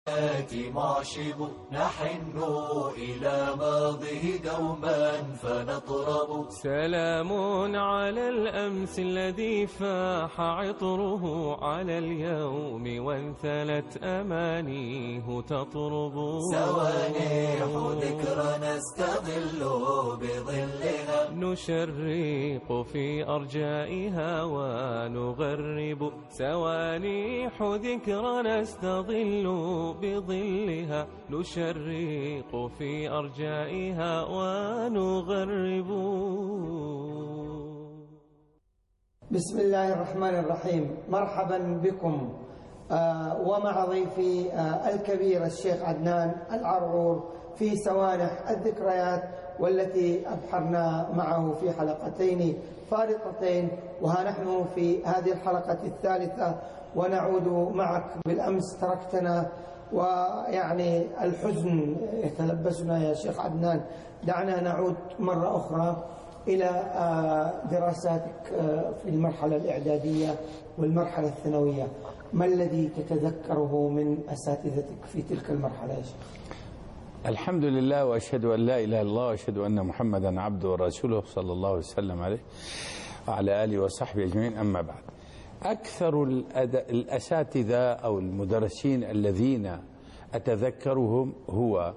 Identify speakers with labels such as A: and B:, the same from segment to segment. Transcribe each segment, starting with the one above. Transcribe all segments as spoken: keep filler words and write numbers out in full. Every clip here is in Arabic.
A: معشب نحن إلى ماضيه دوما فنطرب.
B: سلام على الأمس الذي فاح عطره، على اليوم وانثلت أمانيه تطرب.
A: سوانح ذكرى نستظل بظلها،
B: نشرق في أرجائها ونغرب. سوانح ذكرى نستظل بظلها، نشرق في أرجائها ونغرب.
C: بسم الله الرحمن الرحيم. مرحبا بكم آه ومع ضيفي آه الكبير الشيخ عدنان العرعور في سوانح الذكريات، والتي أبحرنا معه في حلقتين فارقتين، وها نحن في هذه الحلقة الثالثة ونعود معك. بالأمس تركتنا ويعني الحزن يتلبسنا يا شيخ عدنان. دعنا نعود مرة أخرى إلى دراساتك في المرحلة الإعدادية والمرحلة الثانوية. ما الذي تتذكره من أساتذتك في تلك المرحلة يا شيخ؟
D: الحمد لله، وأشهد أن لا إله إلا الله، وأشهد أن محمدا عبده ورسوله صلى الله عليه وسلم عليه وعلى آله وصحبه أجمعين. أما بعد، أكثر الأساتذة أو المدرسين الذين أتذكرهم هو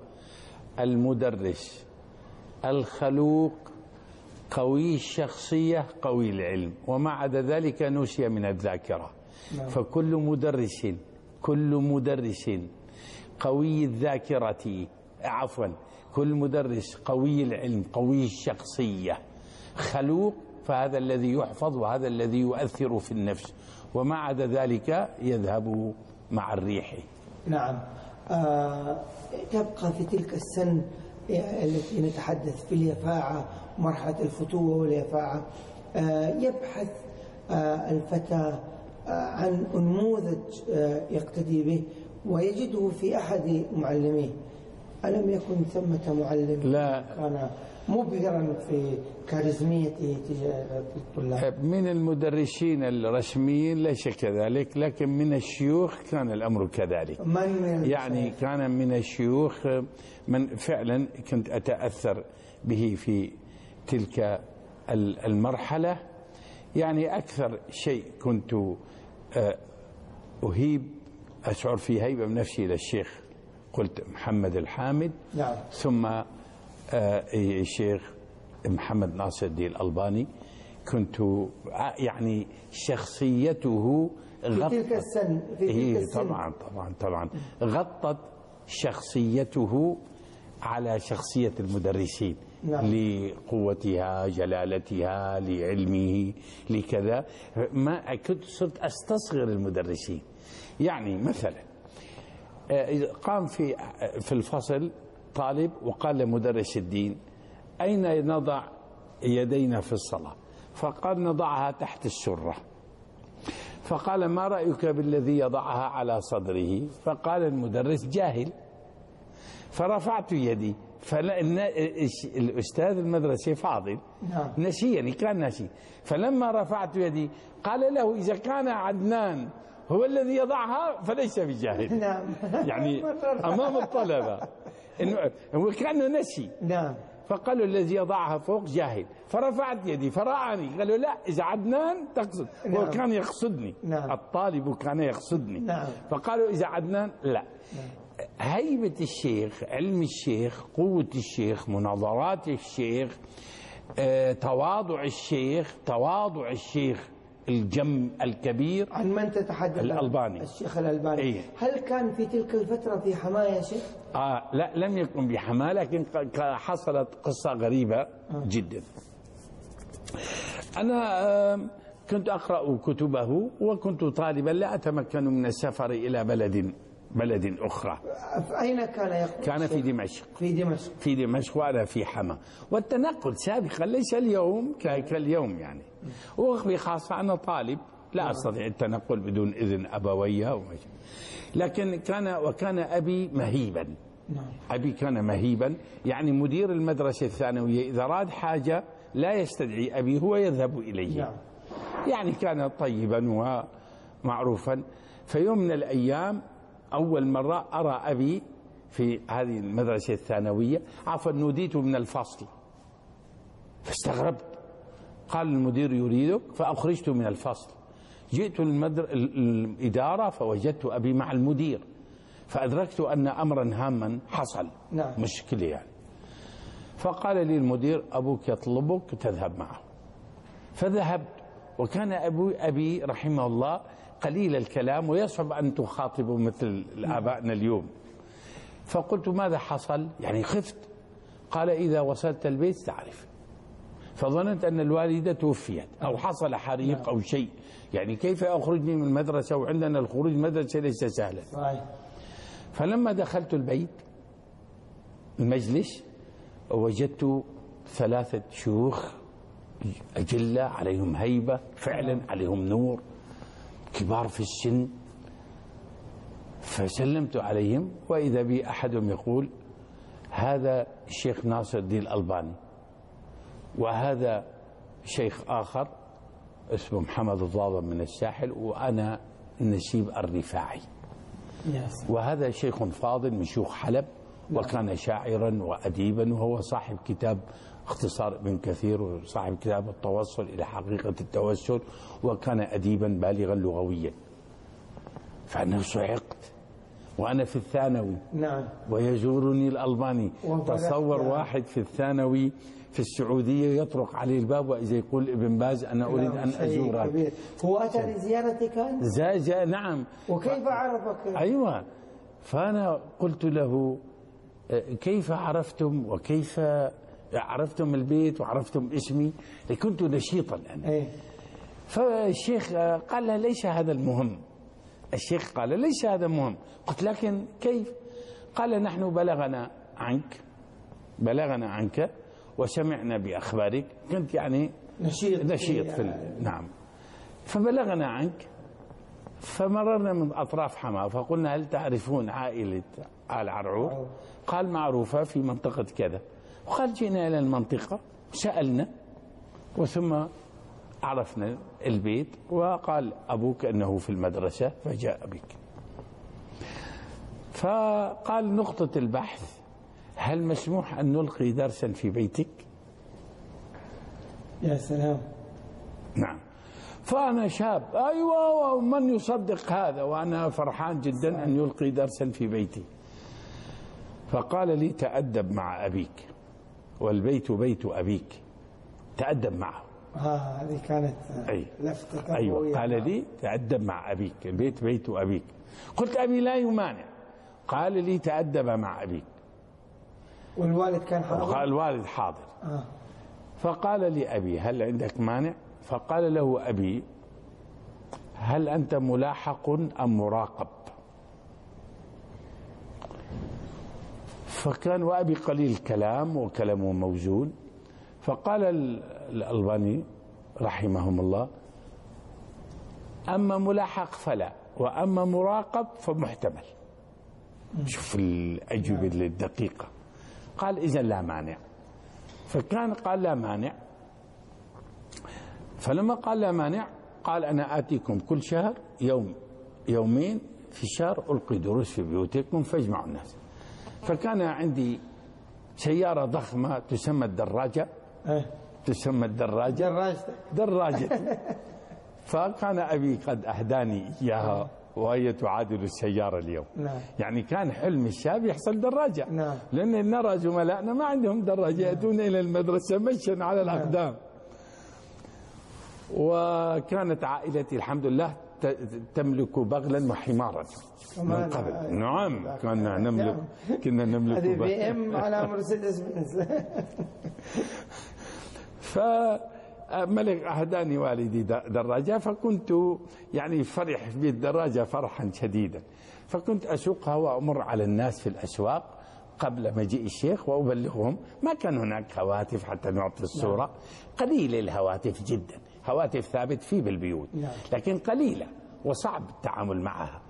D: المدرس الخلوق قوي الشخصية قوي العلم، وما عدا ذلك نسي من الذاكرة. فكل مدرس كل مدرس قوي الذاكرة عفوا كل مدرس قوي العلم قوي الشخصية خلوق، فهذا الذي يحفظ وهذا الذي يؤثر في النفس، وما عدا ذلك يذهب مع الريح.
C: نعم. آه تبقى في تلك السن التي نتحدث في اليفاعة، مرحلة الفتوة واليفاعة. آه يبحث آه الفتى آه عن نموذج آه يقتدي به ويجده في أحد معلميه. ألم يكن ثمة معلم
D: لا
C: كان مبهرا في كاريزميته تجاه الطلاب؟
D: من المدرسين الرسميين ليس كذلك، لكن من الشيوخ كان الأمر كذلك.
C: من
D: يعني كان من الشيوخ من فعلا كنت أتأثر به في تلك المرحلة. يعني أكثر شيء كنت أهيب أشعر في هيبة من نفسي للشيخ، قلت محمد الحامد.
C: نعم.
D: ثم الشيخ محمد ناصر الدين الألباني. كنت يعني شخصيته
C: في تلك السن في تلك
D: إيه
C: السن
D: طبعا طبعا طبعا غطت شخصيته على شخصية المدرسين.
C: نعم.
D: لقوتها جلالتها لعلمه لكذا. ما كنت صرت أستصغر المدرسين. يعني مثلا قام في في الفصل طالب وقال لمدرس الدين: أين نضع يدينا في الصلاة؟ فقال: نضعها تحت السرة. فقال: ما رأيك بالذي يضعها على صدره؟ فقال المدرس: جاهل. فرفعت يدي، فالأستاذ المدرسة فاضل نسيني، كان نسي. فلما رفعت يدي قال له: إذا كان عدنان هو الذي يضعها فليس بجاهل.
C: نعم.
D: يعني أمام الطلبة إنه هو كأنه نسي.
C: نعم.
D: فقالوا: الذي يضعها فوق جاهل. فرفعت يدي فرآني، قالوا: لا، إذا عدنان تقصد.
C: نعم.
D: هو كان يقصدني.
C: نعم.
D: الطالب كان يقصدني.
C: نعم.
D: فقالوا: إذا عدنان لا.
C: نعم.
D: هيبة الشيخ، علم الشيخ، قوة الشيخ، مناظرات الشيخ، آه، تواضع الشيخ تواضع الشيخ الجم الكبير.
C: عن من تتحدث؟
D: الألباني.
C: الشيخ الألباني.
D: إيه؟
C: هل كان في تلك الفترة في حماة يا شيخ؟
D: آه لا، لم يكن بحماة، لكن حصلت قصة غريبة آه. جدا. أنا آه كنت أقرأ كتبه، وكنت طالبا لا أتمكن من السفر إلى بلد بلد أخرى.
C: أين كان يقرأ؟
D: كان في دمشق.
C: في دمشق.
D: في دمشق وأنا في حما. والتنقل سابقا ليس اليوم كاليوم يعني. وبخاصة أنا طالب لا أستطيع التنقل بدون إذن أبوي، لكن كان وكان أبي مهيبا. أبي كان مهيبا، يعني مدير المدرسة الثانوية إذا أراد حاجة لا يستدعي أبي، هو يذهب إليه. يعني كان طيبا ومعروفا. في يوم من الأيام أول مرة أرى أبي في هذه المدرسة الثانوية، عفوا نوديت من الفصل فاستغربت. قال المدير يريدك، فأخرجت من الفصل. جئت المدر... الإدارة فوجدت أبي مع المدير، فأدركت أن أمرا هاما حصل.
C: نعم.
D: مشكلة يعني. فقال لي المدير أبوك يطلبك تذهب معه. فذهبت، وكان أبو أبي رحمه الله قليل الكلام ويصعب أن تخاطبه مثل آبائنا اليوم. فقلت ماذا حصل؟ يعني خفت. قال إذا وصلت البيت تعرف. فظننت أن الوالدة توفيت أو حصل حريق أو شيء، يعني كيف أخرجني من المدرسة وعندنا الخروج من المدرسة ليس سهلا. فلما دخلت البيت المجلس وجدت ثلاثة شيوخ أجلة عليهم هيبة، فعلا عليهم نور، كبار في السن. فسلمت عليهم وإذا بي أحدهم يقول هذا الشيخ ناصر الدين الألباني، وهذا شيخ آخر اسمه محمد الضاضم من الساحل، وأنا النسيب الرفاعي، وهذا شيخ فاضل من شيوخ حلب، وكان شاعرا وأديبا، وهو صاحب كتاب اختصار ابن كثير وصاحب كتاب التوصل إلى حقيقة التوسل، وكان أديبا بالغا لغويا. فأنا صعقت وأنا في الثانوي.
C: نعم.
D: ويزورني الألباني. تصور واحد في الثانوي في السعودية يطرق عليه الباب وإذا يقول ابن باز أنا أريد أن أزورك.
C: هو أتى لزيارتك أنت؟
D: زاجة نعم.
C: وكيف عرفك؟
D: أيوة. فأنا قلت له كيف عرفتم وكيف عرفتم البيت وعرفتم اسمي؟ كنت نشيطا أنا.
C: أيه.
D: فالشيخ قال له ليس هذا المهم. الشيخ قال ليس هذا مهم. قلت لكن كيف؟ قال نحن بلغنا عنك بلغنا عنك وسمعنا بأخبارك. كنت يعني
C: نشيط
D: نشيط في ال... نعم. فبلغنا عنك، فمررنا من أطراف حماه فقلنا هل تعرفون عائلة آل عرعور؟ قال معروفة في منطقة كذا. وقال جئنا إلى المنطقة سألنا وثم عرفنا البيت، وقال أبوك أنه في المدرسة فجاء بك. فقال نقطة البحث هل مسموح أن نلقي درسا في بيتك؟
C: يا سلام.
D: نعم. فأنا شاب أيوة ومن يصدق هذا، وأنا فرحان جدا أن يلقي درسا في بيتي. فقال لي تأدب مع أبيك والبيت بيت أبيك، تأدب معه.
C: آه هذه كانت
D: أي.
C: لفتة.
D: أيوة. قال لي تأدب مع أبيك، البيت بيت أبيك. قلت أبي لا يمانع. قال لي تأدب مع أبيك.
C: والوالد كان حاضر؟
D: قال الوالد حاضر.
C: آه.
D: فقال لي أبي هل عندك مانع؟ فقال له أبي هل أنت ملاحق أم مراقب؟ فكان وأبي قليل الكلام وكلامه موزون. فقال الألباني رحمهم الله أما ملاحق فلا، وأما مراقب فمحتمل. شوف الأجوبة الدقيقة. قال إذن لا مانع. فكان قال لا مانع. فلما قال لا مانع قال أنا آتيكم كل شهر يوم يومين في الشهر ألقي دروس في بيوتكم فاجمعوا الناس. فكان عندي سيارة ضخمة تسمى الدراجة.
C: أه.
D: تسمى الدراجة
C: دراجتك
D: دراجة. فكان أبي قد أهداني إياها وهي تعادل السيارة اليوم.
C: نعم.
D: يعني كان حلم الشاب يحصل دراجة.
C: نعم.
D: لأن نرى زملائنا ما عندهم دراجة يأتون إلى المدرسة مشيا على الأقدام. وكانت عائلتي الحمد لله تملك بغلا وحمارا من قبل. نعم كنا نملك كنا نملك
C: هذه بي ام على مرسيدس بنز.
D: فملك أهداني والدي دراجة، فكنت يعني فرح بالدراجة فرحا شديدا. فكنت أسوقها وأمر على الناس في الأسواق قبل مجيء الشيخ وأبلغهم. ما كان هناك هواتف حتى نعطي الصورة، قليل الهواتف جدا، هواتف ثابت في بالبيوت لكن قليلة وصعب التعامل معها.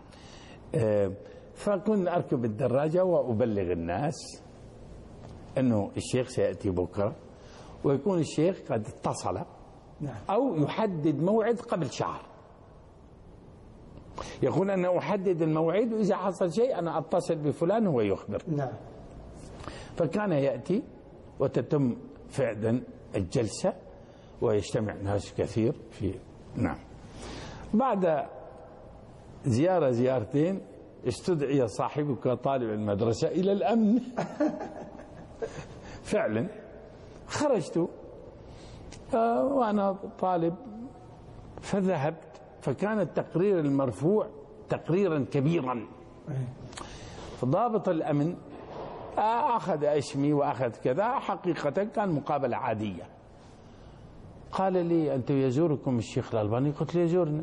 D: فكنت أركب الدراجة وأبلغ الناس أنه الشيخ سيأتي بكرة، ويكون الشيخ قد اتصل أو يحدد موعد قبل شهر. يقول أنا أحدد الموعد وإذا حصل شيء أنا أتصل بفلان هو يخبر.
C: نعم.
D: فكان يأتي وتتم فعلا الجلسة ويجتمع ناس كثير في. نعم. بعد زيارة زيارتين استدعي صاحبك طالب المدرسة إلى الأمن. فعلا خرجت وأنا طالب فذهبت، فكان التقرير المرفوع تقريرا كبيرا. فضابط الأمن أخذ اسمي وأخذ كذا، حقيقة كان مقابلة عادية. قال لي أنت يزوركم الشيخ الألباني؟ قلت له يزورنا.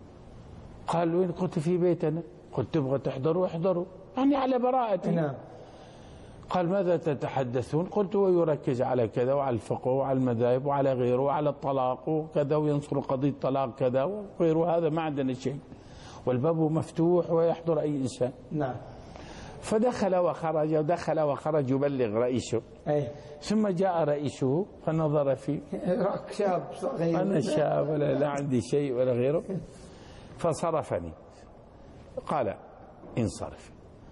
D: قال وين؟ قلت في بيتنا. قلت تبغى تحضروا؟ احضروا، يعني على براءتي.
C: نعم.
D: قال ماذا تتحدثون؟ قلت ويركز على كذا وعلى الفقه وعلى المذاهب وعلى غيره وعلى الطلاق وكذا وينصر قضية الطلاق كذا وغيره، هذا ما عندنا شيء، والباب مفتوح ويحضر أي إنسان.
C: نعم.
D: فدخل وخرج ودخل وخرج يبلغ رئيسه.
C: أي.
D: ثم جاء رئيسه فنظر فيه،
C: رأك شاب صغير.
D: أنا شاب ولا لا عندي شيء ولا غيره، فصرفني. قال انصرف.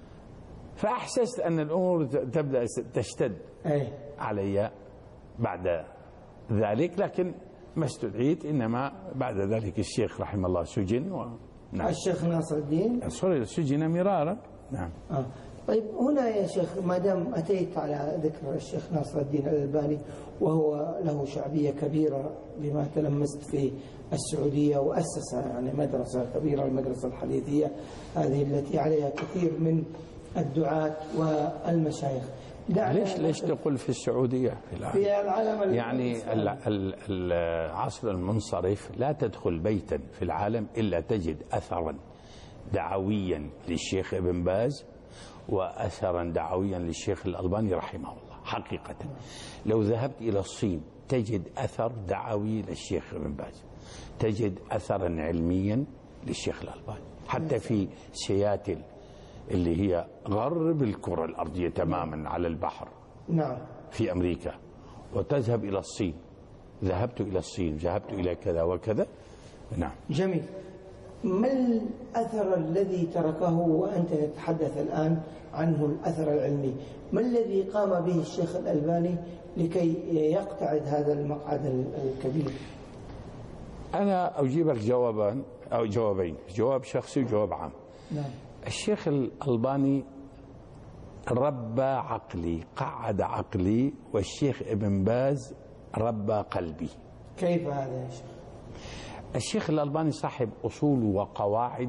D: فأحسست أن الأمور تبدأ تشتد
C: أي.
D: علي بعد ذلك، لكن ما استدعيت، إنما بعد ذلك الشيخ رحمه الله سجن و... نعم.
C: الشيخ ناصر الدين
D: سجن مرارا. نعم.
C: آه. طيب هنا يا شيخ، ما دام أتيت على ذكر الشيخ ناصر الدين الألباني وهو له شعبية كبيرة بما تلمست في السعودية، وأسس يعني مدرسة كبيرة، المدرسة الحديثية هذه التي عليها كثير من الدعاة والمشايخ.
D: ليش ليش تقول في السعودية؟
C: في العالم
D: يعني العصر المنصرف لا تدخل بيتا في العالم إلا تجد أثرا دعويا للشيخ ابن باز وأثرا دعويا للشيخ الألباني رحمه الله. حقيقة لو ذهبت إلى الصين تجد أثر دعوي للشيخ ابن باز، تجد أثرا علميا للشيخ الألباني، حتى في سياتل اللي هي غرب الكرة الأرضية تماما على البحر.
C: نعم.
D: في أمريكا. وتذهب إلى الصين، ذهبت إلى الصين، ذهبت إلى كذا وكذا. نعم.
C: جميل. ما الأثر الذي تركه وأنت تتحدث الآن عنه، الأثر العلمي، ما الذي قام به الشيخ الألباني لكي يقتعد هذا المقعد الكبير؟
D: أنا أجيبك جوابان أو جوابين، جواب شخصي وجواب عام.
C: نعم.
D: الشيخ الألباني ربى عقلي، قعد عقلي، والشيخ ابن باز ربى قلبي.
C: كيف هذا يا شيخ؟
D: الشيخ الألباني صاحب أصول وقواعد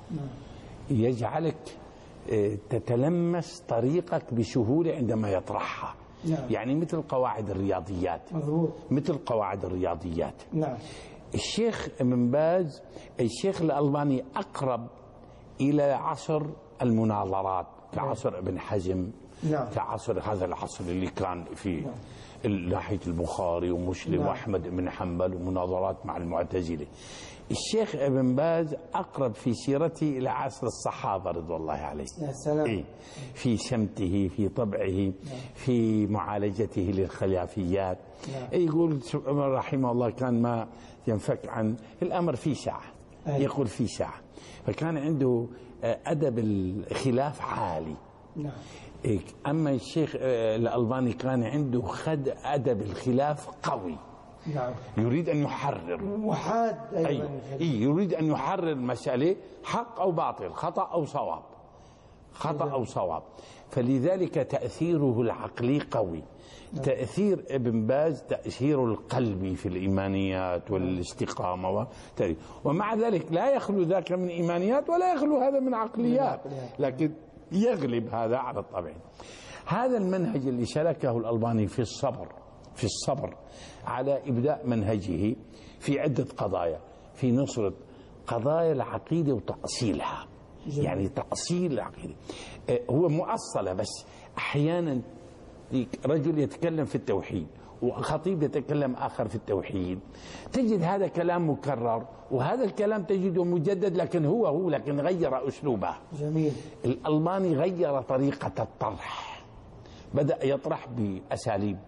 D: يجعلك تتلمس طريقك بسهولة عندما يطرحها.
C: نعم.
D: يعني مثل قواعد الرياضيات.
C: مضبوط.
D: مثل قواعد الرياضيات.
C: نعم.
D: الشيخ ابن باز، الشيخ الألباني أقرب إلى عصر المناظرات كعصر ابن حزم.
C: نعم.
D: كعصر هذا العصر اللي كان في ناحية البخاري ومسلم. نعم. وأحمد بن حنبل ومناظرات مع المعتزلة. الشيخ ابن باز أقرب في سيرته إلى عصر الصحابة رضوان الله عليه.
C: يا سلام.
D: إيه؟ في سمته، في طبعه. نعم. في معالجته للخلافيات. نعم. يقول رحمه الله كان ما ينفك عن الأمر في ساعة. أي. يقول في ساعة. فكان عنده أدب الخلاف عالي.
C: نعم.
D: أما الشيخ الألباني كان عنده خد أدب الخلاف قوي.
C: نعم.
D: يريد أن يحرر
C: وحاد أيضا.
D: أي. أي يريد أن يحرر مسألة حق أو باطل، خطأ أو صواب، خطأ أو صواب. فلذلك تأثيره العقلي قوي. نعم. تأثير ابن باز تأثير القلبي في الإيمانيات والاستقامة، ومع ذلك لا يخلو ذاك من إيمانيات ولا يخلو هذا من عقليات، لكن يغلب هذا على الطبع. هذا المنهج اللي سلكه الألباني في الصبر، في الصبر على إبداء منهجه في عدة قضايا، في نصرة قضايا العقيدة وتأصيلها. جميل. يعني تأصيل العقيدة هو مؤصلة، بس أحيانا رجل يتكلم في التوحيد وخطيب يتكلم آخر في التوحيد، تجد هذا كلام مكرر وهذا الكلام تجده مجدد، لكن هو هو لكن غير أسلوبه.
C: جميل.
D: الألباني غير طريقة الطرح، بدأ يطرح بأساليب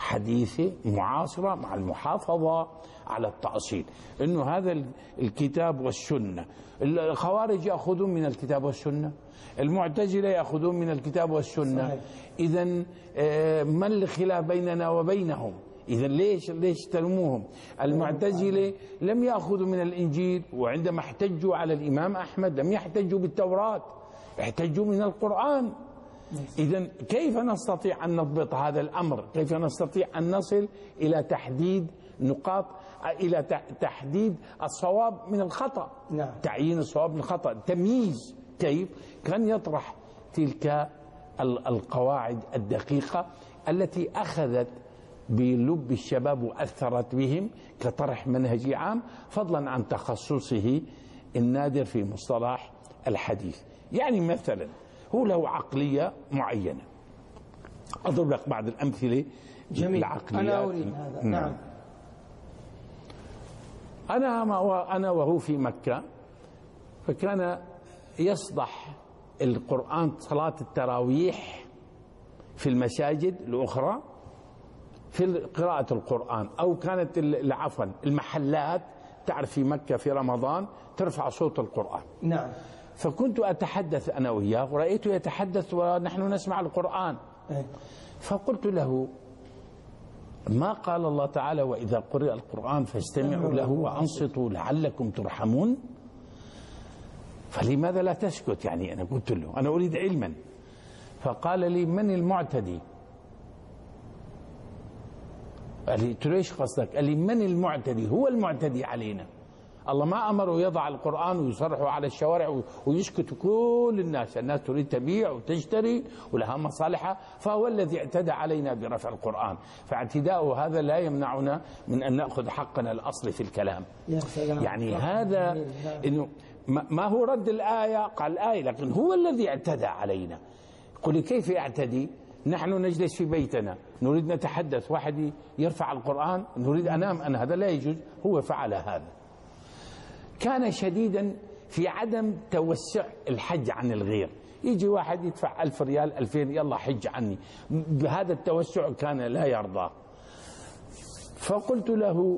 D: حديثة معاصرة مع المحافظة على التأصيل، إنه هذا الكتاب والسنة. الخوارج يأخذون من الكتاب والسنة، المعتزلة يأخذون من الكتاب والسنة. إذن ما الخلاف بيننا وبينهم؟ إذن ليش ليش تلوموهم؟ المعتزلة لم يأخذوا من الإنجيل، وعندما احتجوا على الإمام أحمد لم يحتجوا بالتوراة، احتجوا من القرآن. إذن كيف نستطيع أن نضبط هذا الأمر؟ كيف نستطيع أن نصل إلى تحديد نقاط، إلى تحديد الصواب من الخطأ؟
C: نعم.
D: تعيين الصواب من الخطأ، تمييز. كيف كان يطرح تلك القواعد الدقيقة التي أخذت بلب الشباب وأثرت بهم كطرح منهجي عام، فضلا عن تخصصه النادر في مصطلح الحديث. يعني مثلا هو له عقلية معينة، أضرب لك بعض الأمثلة.
C: جميل.
D: العقليات.
C: أنا أريد هذا. نعم.
D: أنا أنا وهو في مكة، فكان يصدح القرآن صلاة التراويح في المساجد الأخرى في قراءة القرآن، أو كانت عفوا المحلات، تعرف في مكة في رمضان ترفع صوت القرآن.
C: نعم.
D: فكنت أتحدث أنا وياه، ورأيته يتحدث ونحن نسمع القرآن.
C: أي.
D: فقلت له: ما قال الله تعالى: وإذا قرئ القرآن فاستمعوا له وأنصتوا لعلكم ترحمون؟ فلماذا لا تسكت؟ يعني أنا قلت له أنا أريد علما. فقال لي: من المعتدي؟ قال لي: ليش قصدك؟ قال لي: من المعتدي؟ هو المعتدي علينا. الله ما أمره يضع القرآن ويصرحه على الشوارع ويسكت كل الناس، الناس تريد تبيع وتشتري ولها مصالحها، فهو الذي اعتدى علينا برفع القرآن. فاعتداؤه هذا لا يمنعنا من أن نأخذ حقنا الأصلي في الكلام.
C: يا سلام.
D: يعني هذا إنه ما هو رد الآية، قال الآية، لكن هو الذي اعتدى علينا. قل كيف يعتدي؟ نحن نجلس في بيتنا نريد نتحدث، واحد يرفع القرآن نريد أنام أنا، هذا لا يجوز. هو فعل هذا. كان شديدا في عدم توسع الحج عن الغير. يجي واحد يدفع ألف ريال ألفين، يلا حج عني. بهذا التوسع كان لا يرضى. فقلت له: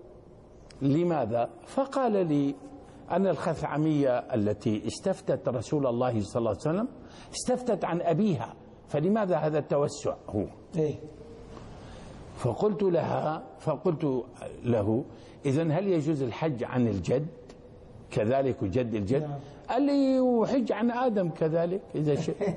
D: لماذا؟ فقال لي: أن الخثعمية التي استفتت رسول الله صلى الله عليه وسلم استفتت عن أبيها، فلماذا هذا التوسع هو؟
C: إيه؟
D: فقلت لها فقلت له: إذن هل يجوز الحج عن الجد كذلك وجد الجد؟
C: نعم.
D: قال لي: وحج عن آدم كذلك إذا شئت.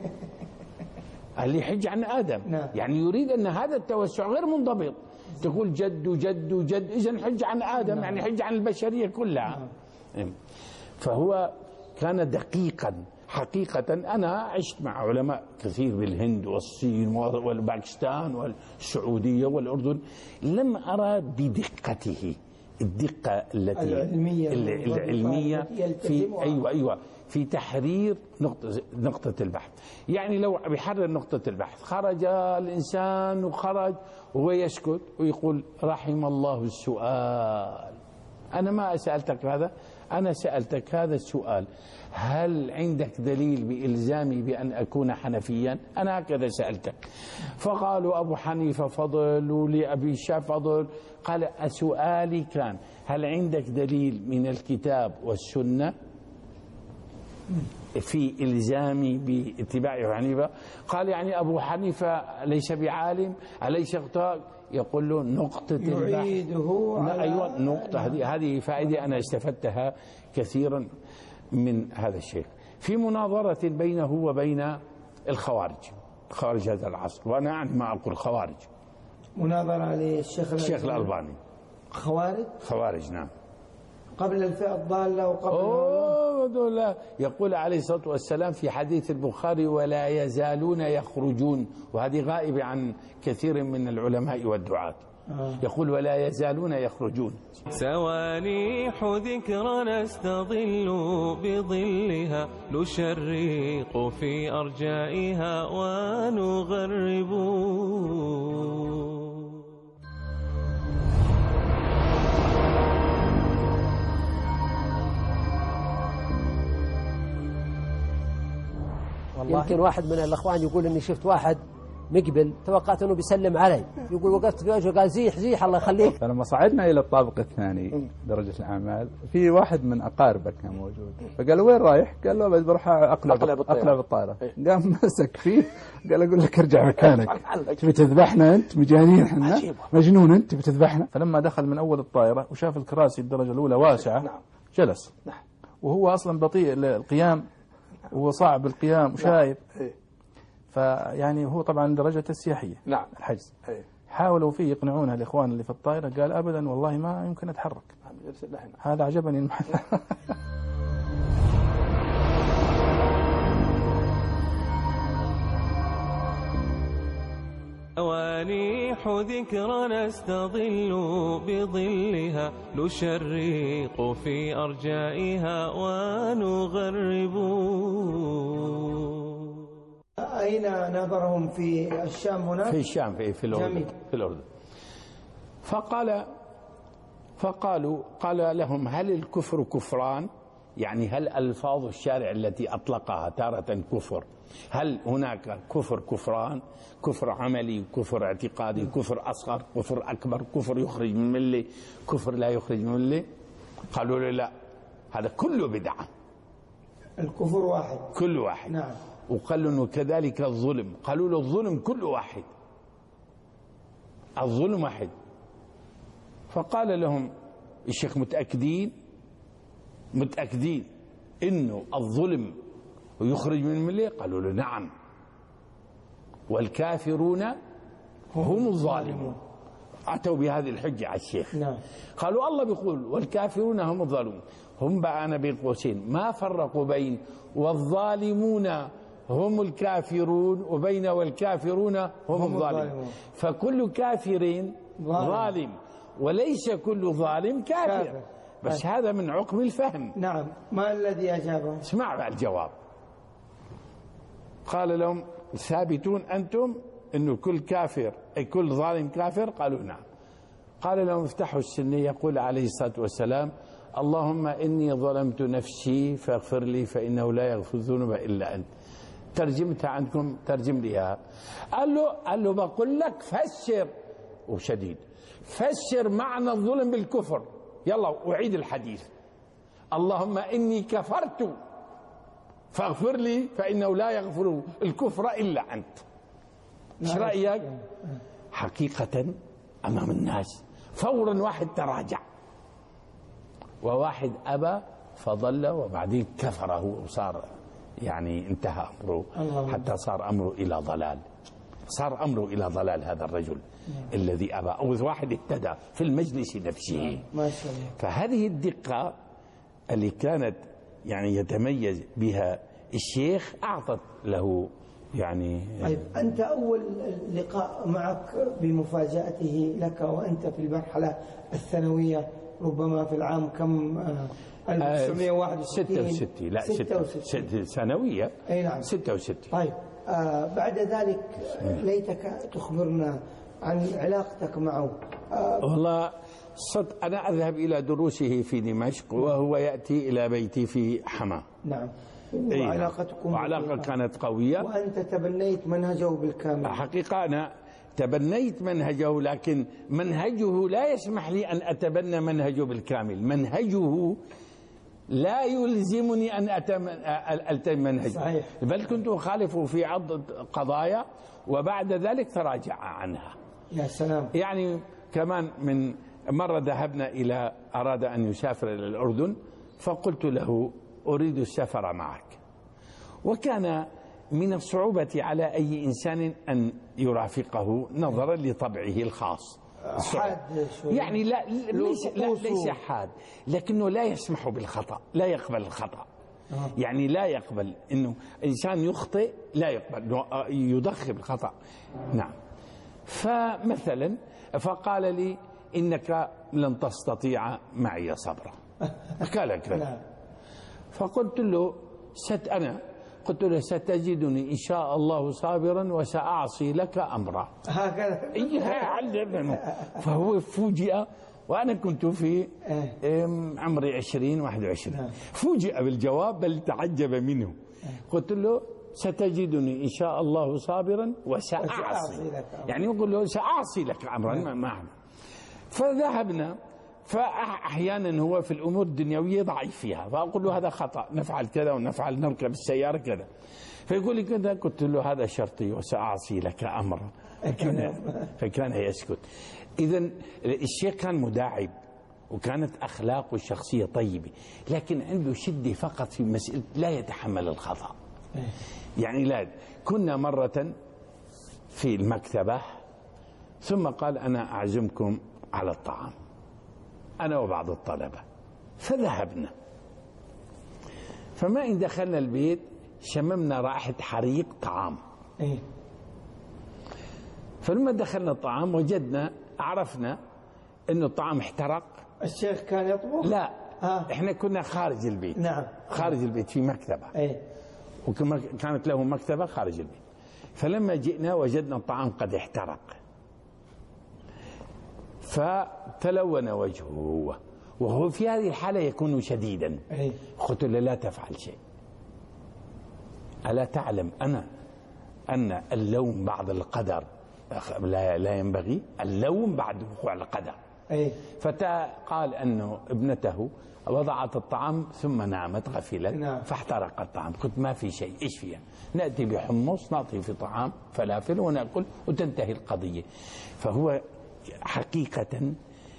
D: قال لي: حج عن آدم.
C: نعم.
D: يعني يريد أن هذا التوسع غير منضبط، تقول جد وجد وجد، إذن حج عن آدم. نعم. يعني حج عن البشرية كلها. نعم. فهو كان دقيقا حقيقة. أنا عشت مع علماء كثير بالهند والصين والباكستان والسعودية والأردن، لم أرى بدقته الدقة التي
C: العلمية,
D: العلمية في أيوة أيوة في تحرير نقطة نقطة البحث. يعني لو بيحرر نقطة البحث، خرج الإنسان وخرج وهو يسكت ويقول: رحم الله السؤال. أنا ما سألتك هذا، أنا سألتك هذا السؤال: هل عندك دليل بإلزامي بأن أكون حنفيا؟ أنا هكذا سألتك. فقالوا: أبو حنيفة فضل ولأبي الشافعي فضل. قال: سؤالي كان: هل عندك دليل من الكتاب والسنة في إلزامي باتباع أبو حنيفة؟ قال: يعني أبو حنيفة ليس بعالم، أليس اغتاب؟ يقول له: نقطة البحث.
C: يعيده على
D: أيوة نقطة. هذه هذه فائدة أنا استفدتها كثيرا من هذا الشيخ في مناظرة بينه وبين الخوارج، خوارج هذا العصر. وأنا عندما أقول خوارج،
C: مناظرة للشيخ
D: الشيخ الألباني.
C: خوارج؟
D: خوارج نعم.
C: قبل الفئة الضالة وقبل
D: أوه لا. يقول عليه الصلاة والسلام في حديث البخاري: ولا يزالون يخرجون، وهذه غائبة عن كثير من العلماء والدعاة. آه. يقول: ولا يزالون يخرجون.
B: سوانيح ذكرى نستظل بظلها، نشرق في أرجائها ونغرب.
E: يمكن واحد من الأخوان يقول إني شفت واحد مقبل توقعت أنه بيسلم علي، يقول وقفت في وجهه قال زيح زيح الله يخليك.
F: فلما صعدنا إلى الطابق الثاني درجة الأعمال في واحد من أقاربه كان موجود، فقال وين رايح؟ قال له بس بروح أقلب أقلب الطائرة. قام مسك فيه قال أقول لك ارجع مكانك، تبي تذبحنا أنت؟ مجانين احنا؟ مجنون أنت بتذبحنا؟ فلما دخل من أول الطائرة وشاف الكراسي الدرجة الأولى واسعة جلس، وهو أصلا بطيء القيام وصعب القيام وشايب، فيعني هو طبعا درجته السياحية
D: نعم
F: الحجز. حاولوا فيه يقنعونه الإخوان اللي في الطائرة، قال أبدا والله ما يمكن أتحرك، هذا عجبني المحل.
B: توانيح ذكرى نستظل بظلها، نشرق في أرجائها ونغرب.
C: أين نظرهم في الشام هناك؟
D: في الشام في في الأردن في الأردن. فقال فقالوا قال لهم هل الكفر كفران؟ يعني هل ألفاظ الشارع التي أطلقها تارة كفر، هل هناك كفر كفران؟ كفر عملي، كفر اعتقادي، كفر أصغر، كفر أكبر، كفر يخرج من الملة، كفر لا يخرج من الملة؟ قالوا له لا، هذا كله بدعة،
C: الكفر واحد
D: كل واحد.
C: نعم.
D: وقالوا انه كذلك الظلم، قالوا له الظلم كل واحد، الظلم واحد. فقال لهم الشيخ متأكدين متأكدين انه الظلم يخرج من الملة؟ قالوا له نعم، والكافرون هم الظالمون. أتوا بهذه الحجة على الشيخ.
C: نعم.
D: قالوا الله بيقول والكافرون هم الظالمون، هم بقى أنا بين قوسين ما فرقوا بين والظالمون هم الكافرون وبين والكافرون هم, هم الظالمون. فكل كافر ظالم وليس كل ظالم كافر, كافر. بس أه. هذا من عقم الفهم.
C: نعم. ما الذي أجابه؟
D: اسمع بقى الجواب. قال لهم ثابتون أنتم أنه كل كافر أي كل ظالم كافر؟ قالوا نعم. قال لهم افتحوا السنة، يقول عليه الصلاة والسلام اللهم إني ظلمت نفسي فاغفر لي فإنه لا يغفر الذنوب إلا أنت. ترجمتها عندكم، ترجم ليها. قال له قال له بقول لك فسر، وشديد فسر معنى الظلم بالكفر. يلا أعيد الحديث. اللهم إني كفرت فاغفر لي فإنه لا يغفر الكفر إلا أنت. ايش رأيك؟ حقيقة أمام الناس فورا واحد تراجع وواحد أبى فضل، وبعدين كفره وصار يعني انتهى أمره حتى صار أمره إلى ضلال، صار أمره إلى ضلال هذا الرجل الذي أبى، أو واحد اهتدى في المجلس نفسه.
C: ما شاء الله.
D: فهذه الدقة اللي كانت يعني يتميز بها الشيخ أعطت له يعني.
C: طيب أنت أول لقاء معك بمفاجأته لك وأنت في المرحلة الثانوية ربما في العام كم؟ ألف وتسعمائة وواحد وستين.
D: ستة وستين. لا ستة وستين ثانوية.
C: أي نعم
D: ستة وستين.
C: طيب آه بعد ذلك ليتك تخبرنا عن علاقتك معه. آه
D: والله صدق أنا أذهب إلى دروسه في دمشق وهو يأتي إلى بيتي في حما.
C: نعم. وعلاقتكم
D: وعلاقة كانت قوية،
C: وأنت تبنيت منهجه بالكامل.
D: حقيقة أنا تبنيت منهجه، لكن منهجه لا يسمح لي أن أتبنى منهجه بالكامل. منهجه لا يلزمني أن ألتزم منهجه.
C: صحيح.
D: بل كنت أخالفه في عدة قضايا وبعد ذلك تراجع عنها.
C: يا سلام.
D: يعني كمان من مرة ذهبنا إلى أراد أن يسافر إلى الأردن، فقلت له أريد السفر معك، وكان من الصعوبة على أي إنسان أن يرافقه نظرا لطبعه الخاص.
C: حاد
D: يعني لا ليس, لا ليس حاد، لكنه لا يسمح بالخطأ، لا يقبل الخطأ. آه. يعني لا يقبل أنه إنسان يخطئ، لا يقبل يضخم الخطأ. نعم. فمثلا فقال لي إنك لن تستطيع معي صبرا. قال كذا. فقلت له ست أنا قلت له ستجدني إن شاء الله صابرا وسأعصي لك أمرا.
C: هكذا.
D: فهو فوجئ، وأنا كنت في عمري عشرين واحد وعشرين، فوجئ بالجواب بل تعجب منه. قلت له ستجدني إن شاء الله صابرا وسأعصي
C: لك أمرا.
D: يعني يقول له سأعصي لك أمرا ما معنى. فذهبنا. فأحيانا هو في الأمور الدنيوية ضعيف فيها، فأقول له هذا خطأ، نفعل كذا ونفعل نركب السيارة كذا، فيقول لي كذا، قلت له هذا شرطي وسأعصي لك أمرا، فكان, فكان يسكت. إذن الشيخ كان مداعب وكانت أخلاقه الشخصية طيبة، لكن عنده شدة فقط في مسألة لا يتحمل الخطأ. يعني لا، كنا مرة في المكتبة ثم قال أنا أعزمكم على الطعام أنا وبعض الطلبة، فذهبنا. فما إن دخلنا البيت شممنا رائحة حريق طعام. فلما دخلنا الطعام وجدنا عرفنا إنه الطعام احترق.
C: الشيخ كان يطبخ؟
D: لا
C: آه.
D: إحنا كنا خارج البيت.
C: نعم.
D: خارج البيت في مكتبة.
C: أي.
D: وكما كانت له مكتبة خارج البيت. فلما جئنا وجدنا الطعام قد احترق، فتلون وجهه هو، وهو في هذه الحالة يكون شديدا. قلت له لا تفعل شيء، ألا تعلم أنا أن اللوم بعد القدر لا, لا ينبغي اللوم بعد وقوع القدر. فقال أنه ابنته وضعت الطعام ثم نامت غفلت. نعم. فاحترق الطعام. قلت ما في شيء، إيش فيها؟ نأتي بحمص نعطي في طعام فلافل ونأكل وتنتهي القضية. فهو حقيقة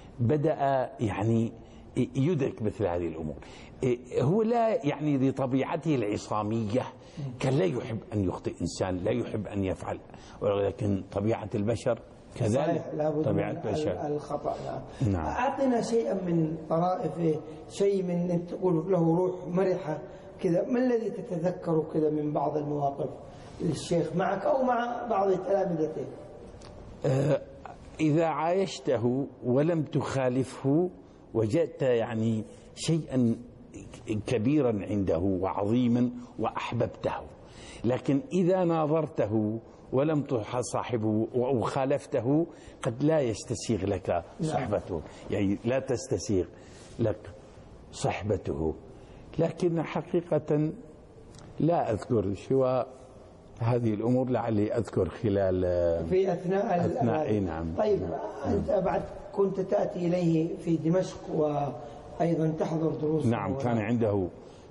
D: بدأ يعني يدرك مثل هذه الأمور. هو لا يعني لطبيعته العصامية كان لا يحب أن يخطئ إنسان، لا يحب أن يفعل، ولكن طبيعة البشر كذلك. طبيعة البشر
C: الخطأ. نعم.
D: نعم.
C: أعطنا شيئا من طرائفه، شيء من تقول له روح مرحة كذا، ما الذي تتذكره كذا من بعض المواقف للشيخ معك أو مع بعض تلامذته؟
D: أه إذا عايشته ولم تخالفه وجدت يعني شيئا كبيرا عنده وعظيما وأحببته، لكن إذا ناظرته ولم تصاحبه وخالفته قد لا يستسيغ لك صحبته. يعني لا تستسيغ لك صحبته. لكن حقيقة لا أذكر سوى هذه الأمور، لعلي أذكر خلال
C: في أثناء
D: أثناء نعم.
C: طيب أنت بعد كنت تأتي إليه في دمشق وأيضا تحضر دروس؟
D: نعم. كان عنده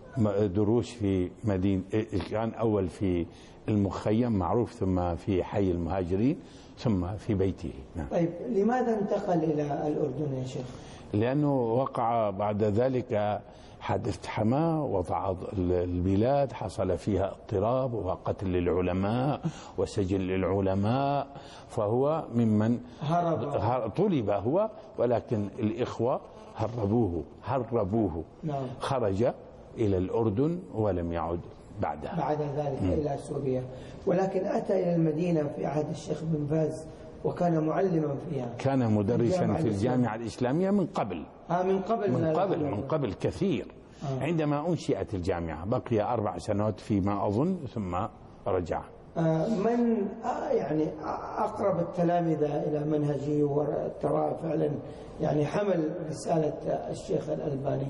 D: دروس في مدينة، كان أول في المخيم معروف، ثم في حي المهاجرين، ثم في بيته. نعم.
C: طيب لماذا انتقل إلى الأردن يا شيخ؟
D: لأنه وقع بعد ذلك حادث حماة وضع البلاد، حصل فيها اضطراب وقتل للعلماء وسجن للعلماء، فهو ممن هرب. طلب هو، ولكن الإخوة هربوه هربوه
C: نعم.
D: خرج إلى الأردن ولم يعد بعدها
C: بعد ذلك م. إلى سوريا، ولكن أتى إلى المدينة في عهد الشيخ بن باز وكان معلما فيها.
D: كان مدرسا في الجامعة الإسلامية من قبل.
C: آه من قبل
D: من قبل من قبل كثير. آه. عندما أنشئت الجامعة بقي أربع سنوات فيما أظن ثم رجع.
C: آه من آه يعني أقرب التلامذة إلى منهجه وترى فعلا يعني حمل رسالة الشيخ الألباني؟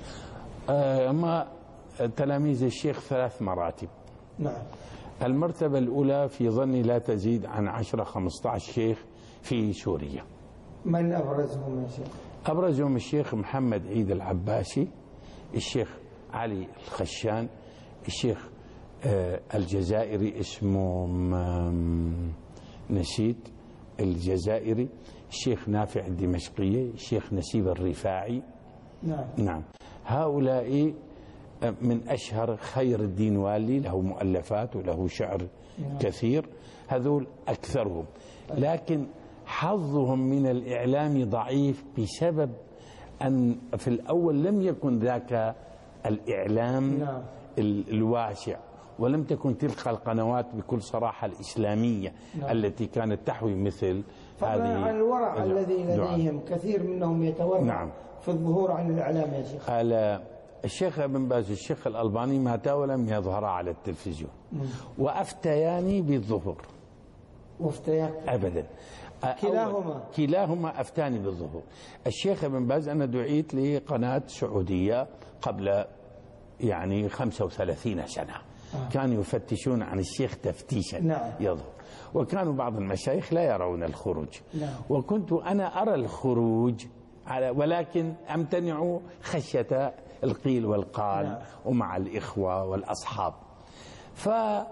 D: آه ما تلاميذ الشيخ ثلاث مراتب.
C: نعم.
D: المرتبة الأولى في ظني لا تزيد عن عشرة خمسة عشر شيخ في سوريا.
C: من أبرزهم يا شيخ؟
D: أبرزهم الشيخ محمد عيد العباسي، الشيخ علي الخشان، الشيخ آه الجزائري اسمه نسيت الجزائري، الشيخ نافع الدمشقية، الشيخ نسيب الرفاعي.
C: نعم.
D: نعم. هؤلاء من أشهر خير الدين والي، له مؤلفات وله شعر نعم. كثير، هذول أكثرهم. لكن حظهم من الإعلام ضعيف بسبب أن في الأول لم يكن ذاك الإعلام نعم. الواسع، ولم تكن تلك القنوات بكل صراحة الإسلامية نعم. التي كانت تحوي مثل هذه.
C: عن الورع الذي لديهم كثير منهم يتورع نعم. في الظهور عن الإعلام يا شيخ.
D: قال الشيخ ابن باز والشيخ الألباني ماتا ولم يظهرا على التلفزيون مم. وأفتياني بالظهور.
C: وافتياك
D: أبدا.
C: كلاهما
D: كلاهما أفتاني بالظهور. الشيخ ابن باز أنا دعيت لقناة سعودية قبل يعني خمسة وثلاثين سنة كانوا يفتشون عن الشيخ تفتيشا
C: نعم.
D: يظهر. وكانوا بعض المشايخ لا يرون الخروج.
C: نعم.
D: وكنت أنا أرى الخروج ولكن أمتنع خشية القيل والقال.
C: نعم.
D: ومع الإخوة والأصحاب. فسألت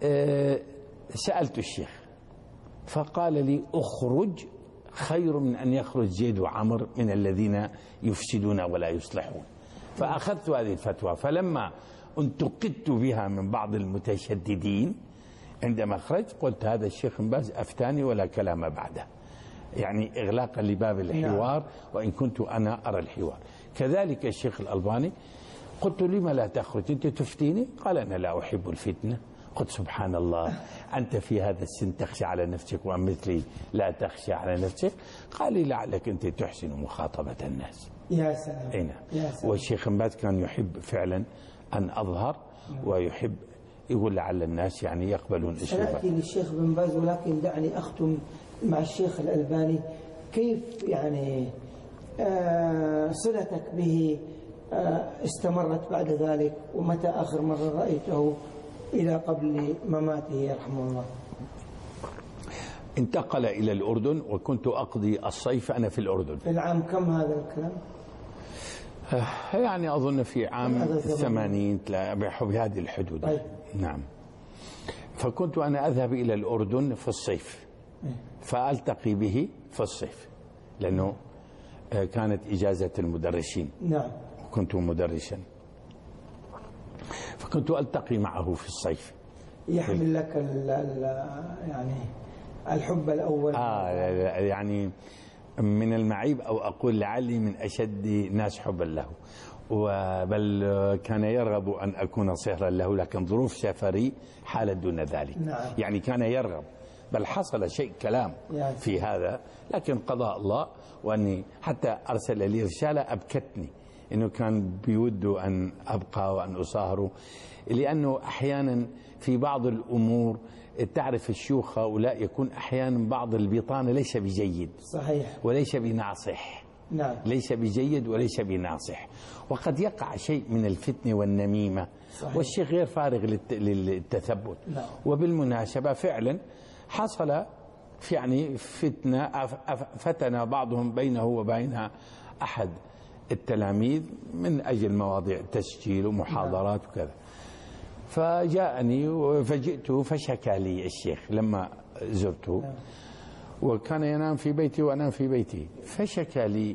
D: الشيخ فقال لي اخرج خير من أن يخرج زيد وعمر من الذين يفسدون ولا يصلحون. فأخذت هذه الفتوى. فلما انتقدت بها من بعض المتشددين عندما خرجت قلت هذا الشيخ بن باز أفتاني ولا كلام بعده، يعني إغلاقا لباب الحوار. وإن كنت أنا أرى الحوار. كذلك الشيخ الألباني قلت لما لا تخرج أنت تفتيني؟ قال أنا لا أحب الفتنة. قلت سبحان الله، أنت في هذا السن تخشى على نفسك ومثلي لا تخشى على نفسك. قال لي لعلك أنت تحسن مخاطبة الناس.
C: يا سلام.
D: أين؟ والشيخ بن باز كان يحب فعلا أن أظهر ويحب يقول لعل الناس يعني يقبلون أسلوبه.
C: سأتي للشيخ بن باز ولكن دعني أختم مع الشيخ الألباني. كيف يعني آه صلتك به آه استمرت بعد ذلك، ومتى آخر مرة رأيته إلى قبل مماته رحمه الله؟
D: انتقل إلى الأردن وكنت أقضي الصيف أنا في الأردن.
C: في العام كم هذا الكلام؟
D: يعني أظن في عام الثمانين بهذه الحدود.
C: طيب.
D: نعم. فكنت أنا أذهب إلى الأردن في الصيف فألتقي به في الصيف لأنه كانت إجازة المدرسين.
C: نعم.
D: كنت مدرسا فكنت ألتقي معه في الصيف.
C: يحمل لك ال ال يعني الحب الأول.
D: آه يعني من المعيب أو أقول لعلي من أشد ناس حبا له، بل كان يرغب أن أكون صهرا له، لكن ظروف سفري حالت دون ذلك.
C: نعم.
D: يعني كان يرغب، بل حصل شيء كلام في هذا، لكن قضاء الله. وأني حتى أرسل لي رسالة أبكتني إنه كان بيود أن أبقى وأن أصاهره، لأنه أحيانا في بعض الأمور تعرف الشيوخ هؤلاء يكون أحيانا بعض البطانة ليس بجيد.
C: صحيح.
D: وليس بناصح.
C: نعم.
D: ليس بجيد وليس بناصح، وقد يقع شيء من الفتنة والنميمة. صحيح. والشيخ غير فارغ للتثبت.
C: نعم.
D: وبالمناسبة فعلا حصل في يعني فتنة فتن بعضهم بينه وبين أحد التلاميذ من أجل مواضيع تسجيل ومحاضرات وكذا. فجاءني فجئته فشكى لي الشيخ لما زرته، وكان ينام في بيتي وأنام في بيتي، فشكى لي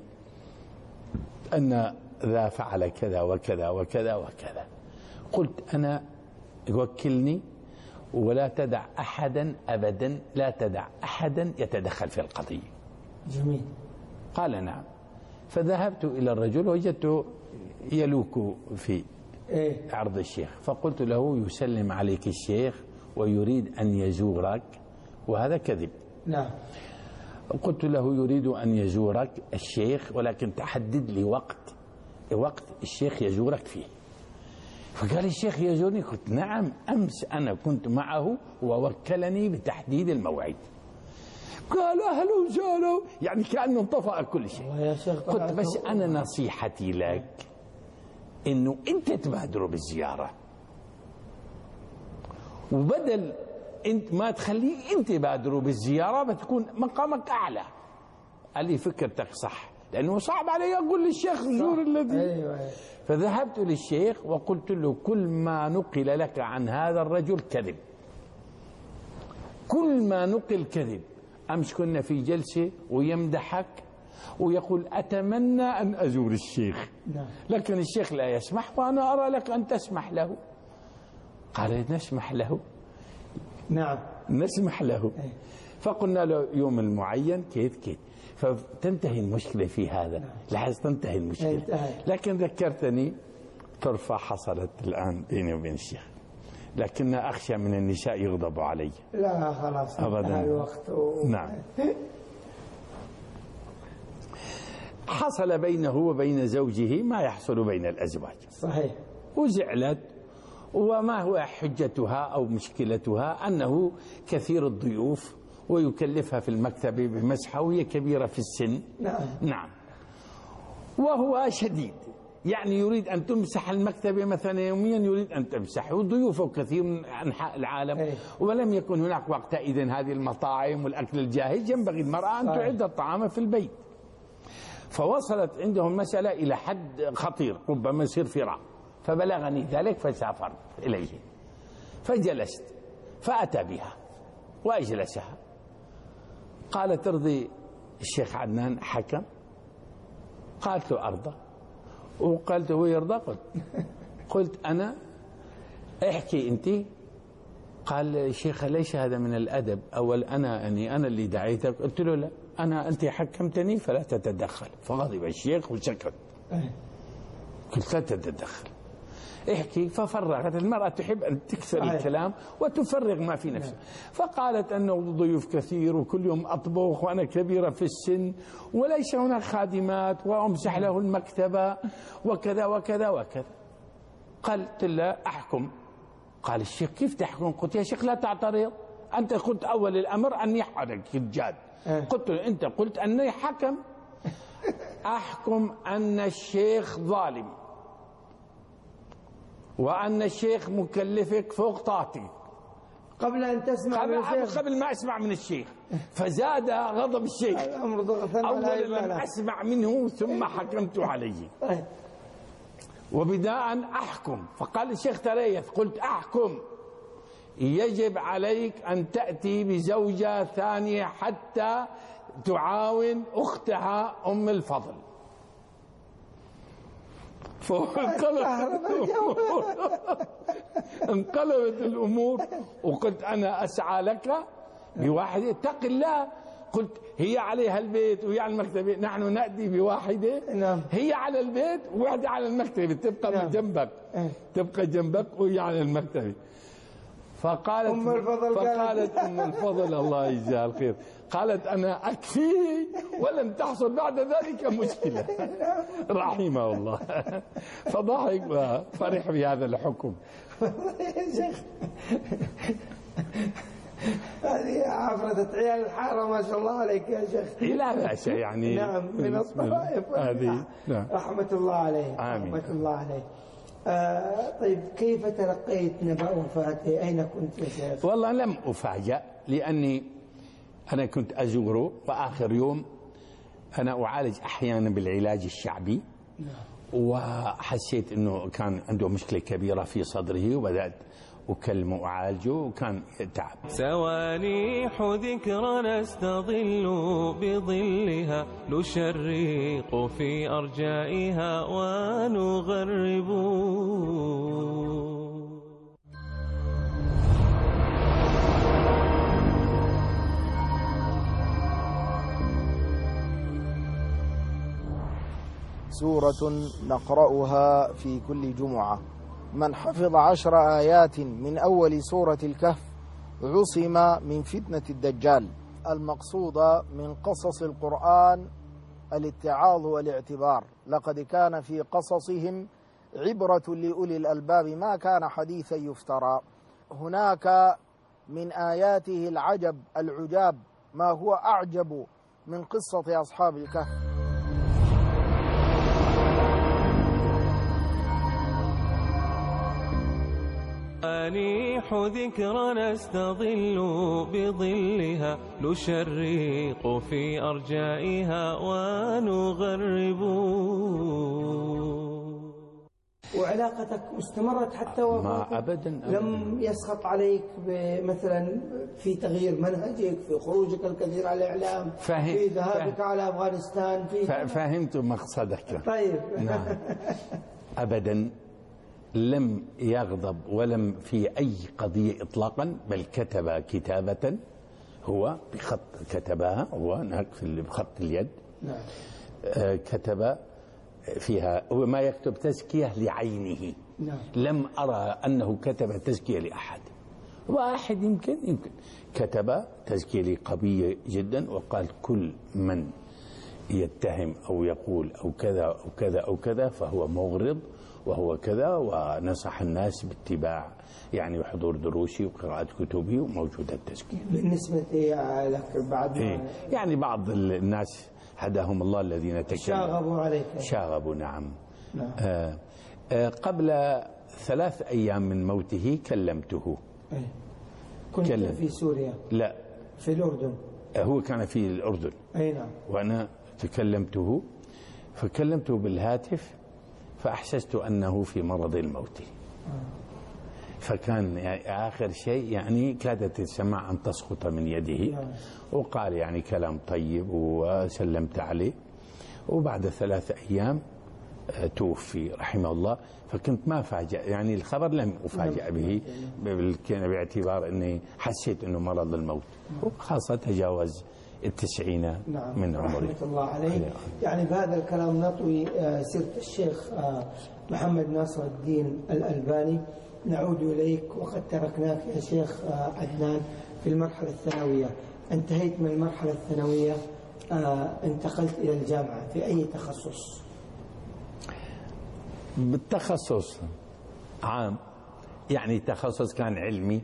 D: أن ذا فعل كذا وكذا وكذا وكذا. قلت أنا وكلني ولا تدع أحدا أبدا، لا تدع أحدا يتدخل في القضية.
C: جميل.
D: قال نعم. فذهبت إلى الرجل وجدته يلوك في عرض الشيخ، فقلت له يسلم عليك الشيخ ويريد أن يزورك، وهذا كذب.
C: نعم.
D: قلت له يريد أن يزورك الشيخ ولكن تحدد لي وقت وقت الشيخ يزورك فيه. فقال الشيخ يزورني؟ قلت نعم، أمس أنا كنت معه ووكلني بتحديد الموعد. قال أهلا وسهلا، يعني كأنه انطفأ كل شيء. قلت بس أنا نصيحتي لك إنه أنت تبادر بالزيارة، وبدل أنت ما تخليه أنت بادروا بالزيارة بتكون مقامك أعلى. قال لي فكرتك صح، لأنه صعب علي أقول للشيخ زور الذي.
C: أيوة.
D: فذهبت للشيخ وقلت له كل ما نقل لك عن هذا الرجل كذب، كل ما نقل كذب. أمس كنا في جلسة ويمدحك ويقول أتمنى أن أزور الشيخ، لكن الشيخ لا يسمح وأنا أرى لك أن تسمح له. قال نسمح له.
C: نعم
D: نسمح له. فقلنا له يوم المعين كيف كيف، فتنتهي المشكلة في هذا. لحظة تنتهي المشكلة. لكن ذكرتني طرفة حصلت الآن بيني وبين الشيخ، لكن أخشى من النساء يغضبوا علي.
C: لا خلاص
D: أبدا.
C: الوقت و...
D: نعم. حصل بينه وبين زوجه ما يحصل بين الأزواج.
C: صحيح.
D: وزعلت، وما هو حجتها أو مشكلتها أنه كثير الضيوف ويكلفها في المكتب بمسحة وهي كبيرة في السن.
C: نعم.
D: نعم. وهو شديد، يعني يريد أن تمسح المكتبة مثلا يوميا، يريد أن تمسح، وضيوفه كثير من أنحاء العالم.
C: أي.
D: ولم يكن هناك وقتئذ هذه المطاعم والأكل الجاهز، ينبغي المرأة أن تعد الطعام في البيت. فوصلت عندهم المسألة إلى حد خطير، ربما يصير فراق. فبلغني ذلك فسافرت إليه، فجلست فأتى بها وأجلسها. قال: ترضي الشيخ عدنان حكم؟ قالت له: أرضى. وقالت: هو يرضى؟ قلت قلت أنا. احكي أنت. قال: شيخ ليس هذا من الأدب، أول أنا أني أنا اللي دعيتك. قلت له: لا، أنا أنت حكمتني فلا تتدخل. فغضب الشيخ وسكت. قلت: لا تتدخل، احكي. ففرغت. المرأة تحب أن تكسر الكلام وتفرغ ما في نفسها. فقالت أنه ضيوف كثير وكل يوم أطبخ وأنا كبيرة في السن وليس هناك خادمات وأمسح له المكتبة وكذا وكذا وكذا. قلت له: أحكم. قال الشيخ: كيف تحكم؟ قلت: يا شيخ لا تعترض، أنت قلت أول الأمر أني حرك الجاد. قلت له: أنت قلت أني حكم. أحكم أن الشيخ ظالم وأن الشيخ مكلفك فوق طاقتك.
C: قبل أن تسمع
D: قبل,
C: من الشيخ
D: قبل ما أسمع من الشيخ. فزاد غضب الشيخ. أولا لم أسمع منه ثم حكمت عليه. وبداء أحكم. فقال الشيخ: تريث. قلت: أحكم. يجب عليك أن تأتي بزوجة ثانية حتى تعاون أختها أم الفضل. انقلبت الأمور. وقلت: أنا أسعى لك بواحدة، اتق الله. قلت: هي عليها البيت وهي على المكتبة، نحن نأتي بواحدة هي على البيت وواحدة على المكتبة، تبقى من جنبك، تبقى جنبك وهي على المكتبة. فقالت أم الفضل فقالت أم الفضل الله يجزاها الخير، قالت: أنا أكفيه ولن تحصل بعد ذلك مشكلة. رحمه الله. فضحك وفرح بهذا الحكم.
C: يا شيخ هذه عفرة عيال الحارة ما شاء الله عليك يا شيخ.
D: لا بأس يعني.
C: نعم، من الطرائف
D: هذه. نعم.
C: رحمة الله عليه.
D: آمين.
C: رحمة الله عليه. آه طيب، كيف تلقيت نبأ وفاته؟ أين كنت يا شيخ؟
D: والله لم أفاجأ، لأني أنا كنت أزوره، وآخر يوم أنا أعالج أحيانا بالعلاج الشعبي. وحسيت أنه كان عنده مشكلة كبيرة في صدره، وبدأت أكلمه وأعالجه وكان تعب.
B: سوانيح ذكرى نستظل بظلها، نشرق في أرجائها ونغرب.
G: سورة نقرأها في كل جمعة. من حفظ عشر آيات من أول سورة الكهف عصم من فتنة الدجال. المقصود من قصص القرآن الاتعاظ والاعتبار، لقد كان في قصصهم عبرة لأولي الألباب ما كان حديثا يفترى. هناك من آياته العجب العجاب ما هو أعجب من قصة أصحاب الكهف.
B: سوانيح ذكرى نستظل بظلها، نشرق في أرجائها ونغرب.
C: وعلاقتك استمرت حتى وفاتك؟
D: ما أبدا, أبداً.
C: لم يسخط عليك مثلا في تغيير منهجك، في خروجك الكثير على الإعلام،
D: فهم
C: في ذهابك
D: فهم
C: على أفغانستان، في
D: فهمت مقصدك.
C: طيب.
D: نعم. أبدا لم يغضب ولم في أي قضية إطلاقا، بل كتب كتابة هو بخط كتبها هو هناك في بخط اليد.
C: نعم.
D: آه كتب فيها وما يكتب تزكية لعينه.
C: نعم.
D: لم أرى أنه كتب تزكية لأحد. واحد يمكن يمكن كتب تزكية قوية جدا، وقال: كل من يتهم أو يقول أو كذا أو كذا أو كذا فهو مغرض وهو كذا، ونصح الناس باتباع يعني وحضور دروسي وقراءة كتبي، وموجودة التزكية.
C: بالنسبة لك بعد
D: إيه؟ يعني بعض الناس هداهم الله الذين تكلموا
C: شاغبوا عليك.
D: شاغبوا نعم.
C: نعم.
D: آه آه قبل ثلاث أيام من موته كلمته.
C: أي. كنت
D: كلم.
C: في سوريا؟
D: لا،
C: في الأردن.
D: آه هو كان في الأردن.
C: أي نعم.
D: وأنا تكلمته، فكلمته بالهاتف فأحسست أنه في مرض الموت. فكان يعني آخر شيء يعني كادت السماء أن تسقط من يده، وقال يعني كلام طيب وسلمت عليه. وبعد ثلاثة أيام توفي رحمه الله. فكنت ما فاجأ، يعني الخبر لم أفاجأ به باعتبار أني حسيت أنه مرض الموت، وخاصة تجاوز التسعين
C: نعم.
D: من عمره
C: رحمة الله عليه. يعني بهذا الكلام نطوي سيرة الشيخ محمد ناصر الدين الألباني. نعود إليك وقد تركناك يا شيخ عدنان في المرحلة الثانوية. انتهيت من المرحلة الثانوية، انتقلت إلى الجامعة في أي تخصص؟
D: بالتخصص عام، يعني تخصص كان علمي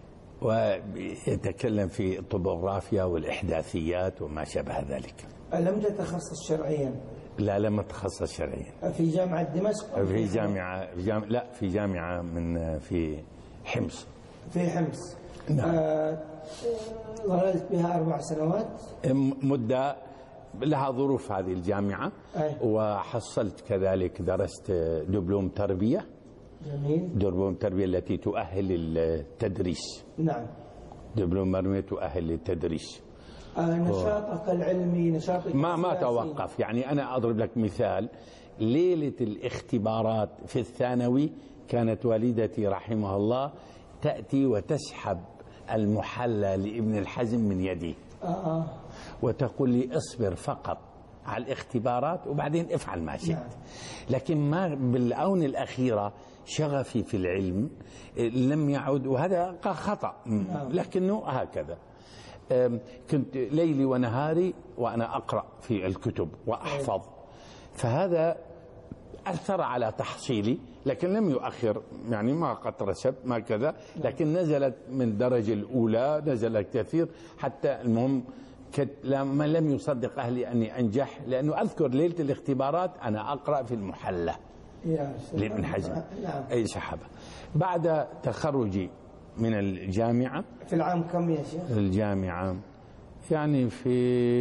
D: ويتكلم في الطبوغرافيا والإحداثيات وما شابه ذلك.
C: لم تتخصص شرعيا؟
D: لا، لم أتخصص شرعيا.
C: في جامعة دمشق؟
D: في جامعة في جامعة لا في جامعة من في حمص.
C: في حمص.
D: نعم.
C: آه ظللت بها أربع سنوات.
D: مدة لها ظروف هذه الجامعة.
C: أي.
D: وحصلت كذلك درست دبلوم تربية.
C: جميل.
D: دبلوم تربية التي تؤهل للتدريس.
C: نعم.
D: دبلوم مرمية تؤهل للتدريس.
C: آه نشاطك العلمي، نشاطك
D: ما ما
C: السياسي.
D: توقف. يعني أنا أضرب لك مثال. ليلة الاختبارات في الثانوي كانت والدتي رحمها الله تأتي وتسحب المحلى لابن الحزم من يدي.
C: آه.
D: وتقول لي اصبر فقط على الاختبارات وبعدين افعل ما شئت.
C: نعم.
D: لكن ما بالآونة الأخيرة شغفي في العلم لم يعد، وهذا خطأ.
C: نعم.
D: لكنه هكذا. كنت ليلي ونهاري وأنا أقرأ في الكتب وأحفظ، فهذا أثر على تحصيلي، لكن لم يؤخر. يعني ما قد رسبت ما كذا، لكن نزلت من الدرجة الأولى، نزلت كثير حتى المهم لما لم يصدق أهلي أني أنجح، لأنه أذكر ليلة الاختبارات أنا أقرأ في المحلة لابن حزم.
C: نعم.
D: أي سحبة. بعد تخرجي من الجامعة.
C: في العام كم يا شيخ؟
D: الجامعة يعني في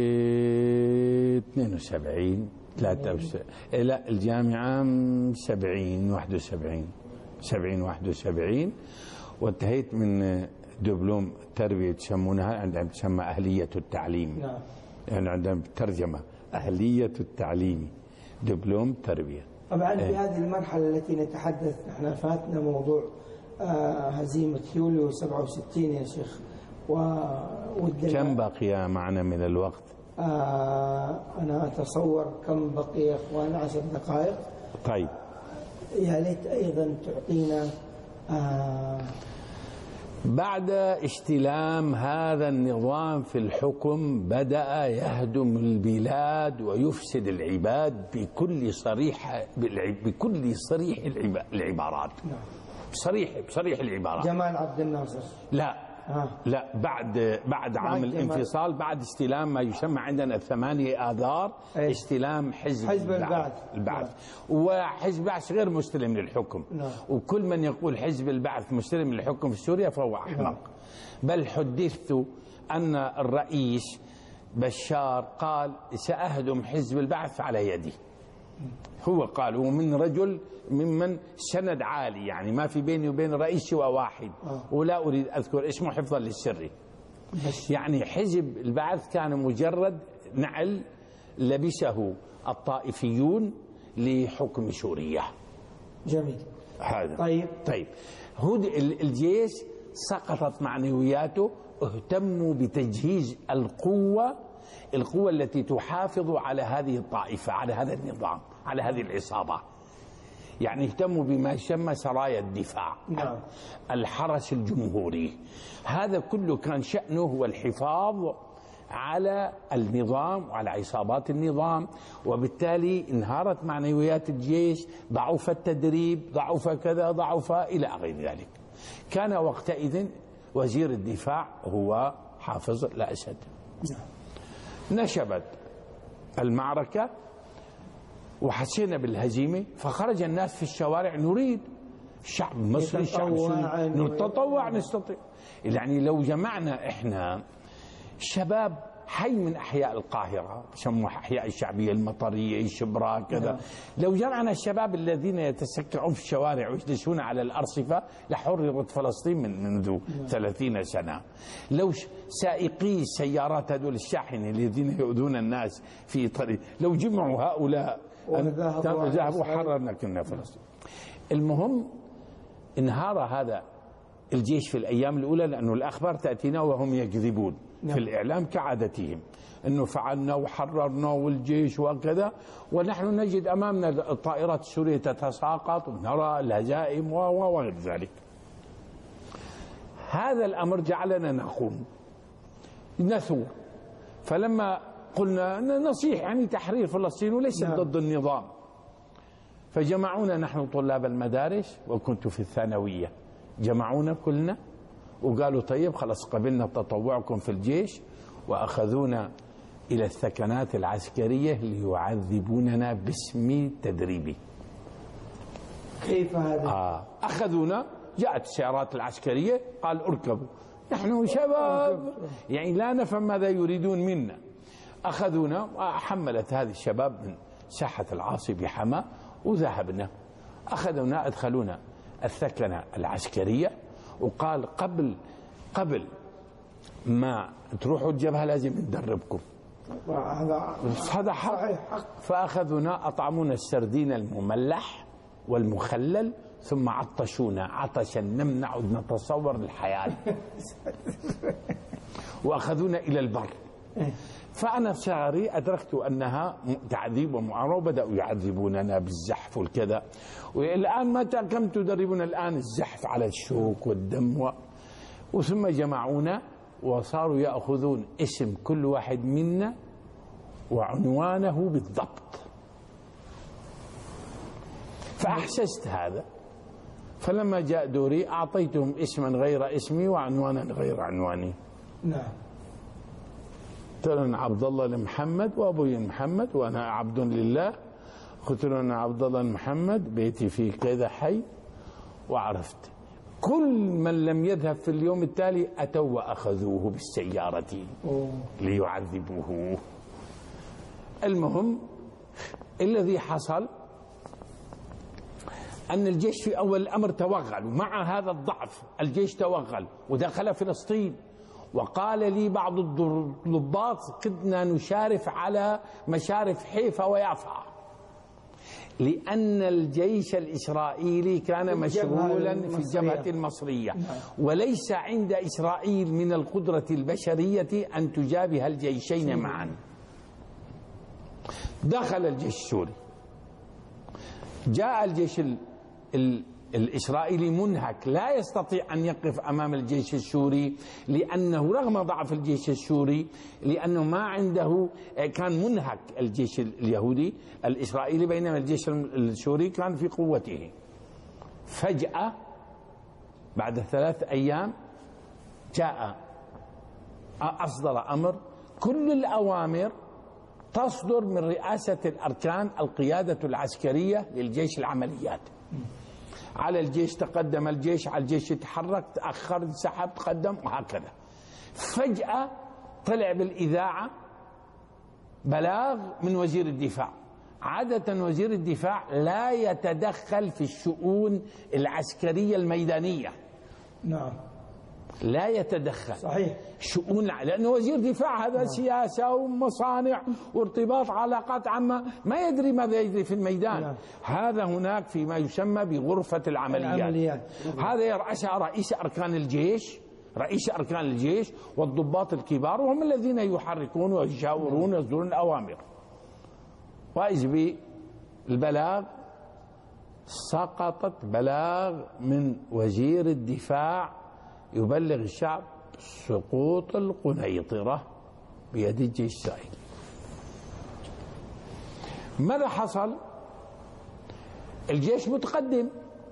D: اثنين وسبعين ثلاثة وسبعين. لا، الجامعة سبعين واحد وسبعين سبعين واحد وسبعين. وانتهيت من دبلوم تربية يسمونها، عندهم تسمى أهلية التعليم.
C: نعم.
D: يعني عندهم ترجمة أهلية التعليم، دبلوم تربية.
C: طبعا في هذه المرحلة التي نتحدث احنا فاتنا موضوع آه هزيمة يوليو سبعة وستين يا شيخ.
D: والدل... كم بقي معنا من الوقت؟
C: آه أنا أتصور كم بقي يا أخوان؟ عشر دقائق.
D: طيب،
C: يا ليت أيضا تعطينا آه
D: بعد استلام هذا النظام في الحكم بدأ يهدم البلاد ويفسد العباد بكل صريح بكل صريح العبارات. صريح بصريح العبارات.
C: جمال عبد الناصر.
D: لا
C: آه.
D: لا بعد بعد عام الانفصال، بعد استلام ما يسمى عندنا الثمانية آذار،
C: أيه؟ استلام
D: حزب,
C: حزب
D: البعث, البعث. وحزب البعث غير مستلم للحكم.
C: نعم.
D: وكل من يقول حزب البعث مستلم للحكم في سوريا فهو أحمق. نعم. بل حدثت أن الرئيس بشار قال سأهدم حزب البعث على يدي. هو قال، ومن رجل ممن سند عالي، يعني ما في بيني وبين الرئيس سوى واحد. آه. ولا أريد أذكر اسمه حفظا للسر. يعني حزب البعث كان مجرد نعل لبسه الطائفيون لحكم سوريا.
C: جميل.
D: هذا
C: طيب
D: طيب هود الجيش سقطت معنوياته، اهتموا بتجهيز القوة القوة التي تحافظ على هذه الطائفة، على هذا النظام، على هذه العصابة. يعني اهتموا بما يسمى سرايا الدفاع.
C: نعم.
D: الحرس الجمهوري. هذا كله كان شأنه هو الحفاظ على النظام وعلى عصابات النظام، وبالتالي انهارت معنويات الجيش، ضعف التدريب، ضعف كذا، ضعف إلى غير ذلك. كان وقتئذ وزير الدفاع هو حافظ الأسد. نعم. نشبت المعركة وحسينا بالهزيمة، فخرج الناس في الشوارع نريد الشعب المصري الشعب السوري نتطوع نستطيع. يعني لو جمعنا احنا شباب حي من احياء القاهره بسموها احياء الشعبيه المطريه شبرا كذا، لو جمعنا الشباب الذين يتسكعون في الشوارع ويجلسون على الارصفه لحررت فلسطين من منذ ثلاثين سنه. لو سائقي السيارات هذول الشاحنه الذين يؤذون الناس في طريق لو جمعوا هؤلاء ذهبوا حررنا كنا فلسطين. المهم انهار هذا الجيش في الأيام الأولى لأنه الأخبار تأتينا وهم يكذبون في الإعلام كعادتهم أنه فعلنا وحررنا والجيش وكذا، ونحن نجد أمامنا الطائرات السورية تتساقط ونرى الهزائم وغير ذلك. هذا الأمر جعلنا نخون نثور، فلما قلنا نصيح يعني تحرير فلسطين وليس ضد النظام، فجمعونا نحن طلاب المدارس وكنت في الثانوية، جمعونا كلنا وقالوا طيب خلاص قبلنا تطوعكم في الجيش، وأخذونا إلى الثكنات العسكرية ليعذبوننا باسم تدريبي.
C: كيف هذا؟
D: آه أخذونا، جاءت السيارات العسكرية قال اركبوا، نحن شباب يعني لا نفهم ماذا يريدون منا. أخذونا وحملت هذه الشباب من ساحة العاصي بحما وذهبنا، أخذونا أدخلونا الثكنة العسكرية، وقال قبل قبل ما تروحوا الجبهة لازم ندربكم. هذا حق. فأخذونا أطعمونا السردين المملح والمخلل ثم عطشونا عطشا لم نعد نتصور الحياة وأخذونا إلى البر. فأنا صغري أدركت أنها تعذيب ومعاناة، وبدأوا يعذبوننا بالزحف والكذا. والآن متى كم تدربون الآن؟ الزحف على الشوك والدم و... وثم جمعونا وصاروا يأخذون اسم كل واحد منا وعنوانه بالضبط. فأحسست هذا، فلما جاء دوري أعطيتهم اسما غير اسمي وعنوانا غير عنواني.
C: نعم.
D: قلت له أنا عبد الله لمحمد وأبوي محمد وأنا عبد لله. قلت له أنا عبد الله محمد بيتي في كذا حي. وعرفت كل من لم يذهب في اليوم التالي أتوا وأخذوه بالسيارة ليعذبوه. المهم الذي حصل أن الجيش في أول الأمر توغل، ومع هذا الضعف الجيش توغل ودخل فلسطين. وقال لي بعض الضباط كدنا نشارف على مشارف حيفا ويافا، لأن الجيش الإسرائيلي كان مشغولا في الجبهة المصرية، وليس عند إسرائيل من القدرة البشرية أن تجابه الجيشين معا. دخل الجيش السوري، جاء الجيش ال ال الإسرائيلي منهك، لا يستطيع أن يقف أمام الجيش السوري، لأنه رغم ضعف الجيش السوري لأنه ما عنده، كان منهك الجيش اليهودي الإسرائيلي، بينما الجيش السوري كان في قوته. فجأة بعد ثلاث أيام جاء أصدر أمر كل الأوامر تصدر من رئاسة الأركان القيادة العسكرية للجيش العمليات. على الجيش تقدم الجيش، على الجيش يتحرك، تأخر، انسحب، تقدم، وهكذا. فجأة طلع بالإذاعة بلاغ من وزير الدفاع. عادة وزير الدفاع لا يتدخل في الشؤون العسكرية الميدانية.
C: نعم.
D: لا يتدخل.
C: صحيح.
D: شؤون، لأنه وزير دفاع هذا سياسة ومصانع وارتباط علاقات عامة، ما يدري ماذا يجري في الميدان. نعم. هذا هناك فيما يسمى بغرفة العمليات, العمليات. هذا يرأسها رئيس أركان الجيش، رئيس أركان الجيش والضباط الكبار، وهم الذين يحركون ويشاورون ويصدرون الأوامر. وإذ بالبلاغ سقطت بلاغ من وزير الدفاع يبلغ الشعب سقوط القنيطرة بيد الجيش الإسرائيلي. ماذا حصل؟ الجيش متقدم،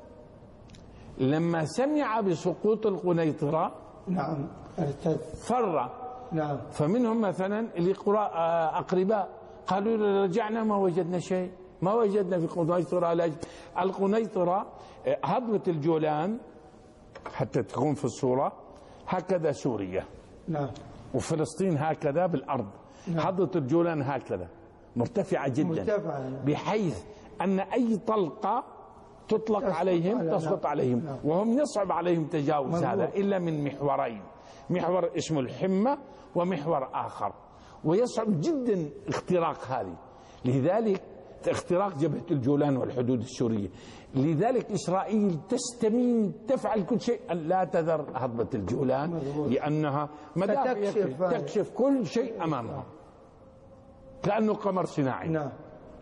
D: لما سمع بسقوط القنيطرة
C: نعم
D: فر.
C: نعم.
D: فمنهم مثلا اللي أقرباء قالوا رجعنا ما وجدنا شيء، ما وجدنا في قنيطرة. القنيطرة هضبة الجولان حتى تكون في الصورة هكذا سوريا،
C: نعم،
D: وفلسطين هكذا بالأرض، نعم. هضبة الجولان هكذا مرتفعة جدا،
C: مرتفعة،
D: بحيث أن أي طلقة تطلق عليهم على تسقط نعم. عليهم، نعم. وهم يصعب عليهم تجاوز مضبوط. هذا إلا من محورين، محور اسمه الحمة ومحور آخر، ويصعب جدا اختراق هذه. لذلك اختراق جبهة الجولان والحدود السورية. لذلك إسرائيل تستمين تفعل كل شيء أن لا تذر هضبة الجولان مضبوط. لأنها
C: تكشف,
D: تكشف كل شيء أمامها كأنه قمر صناعي.
C: نعم.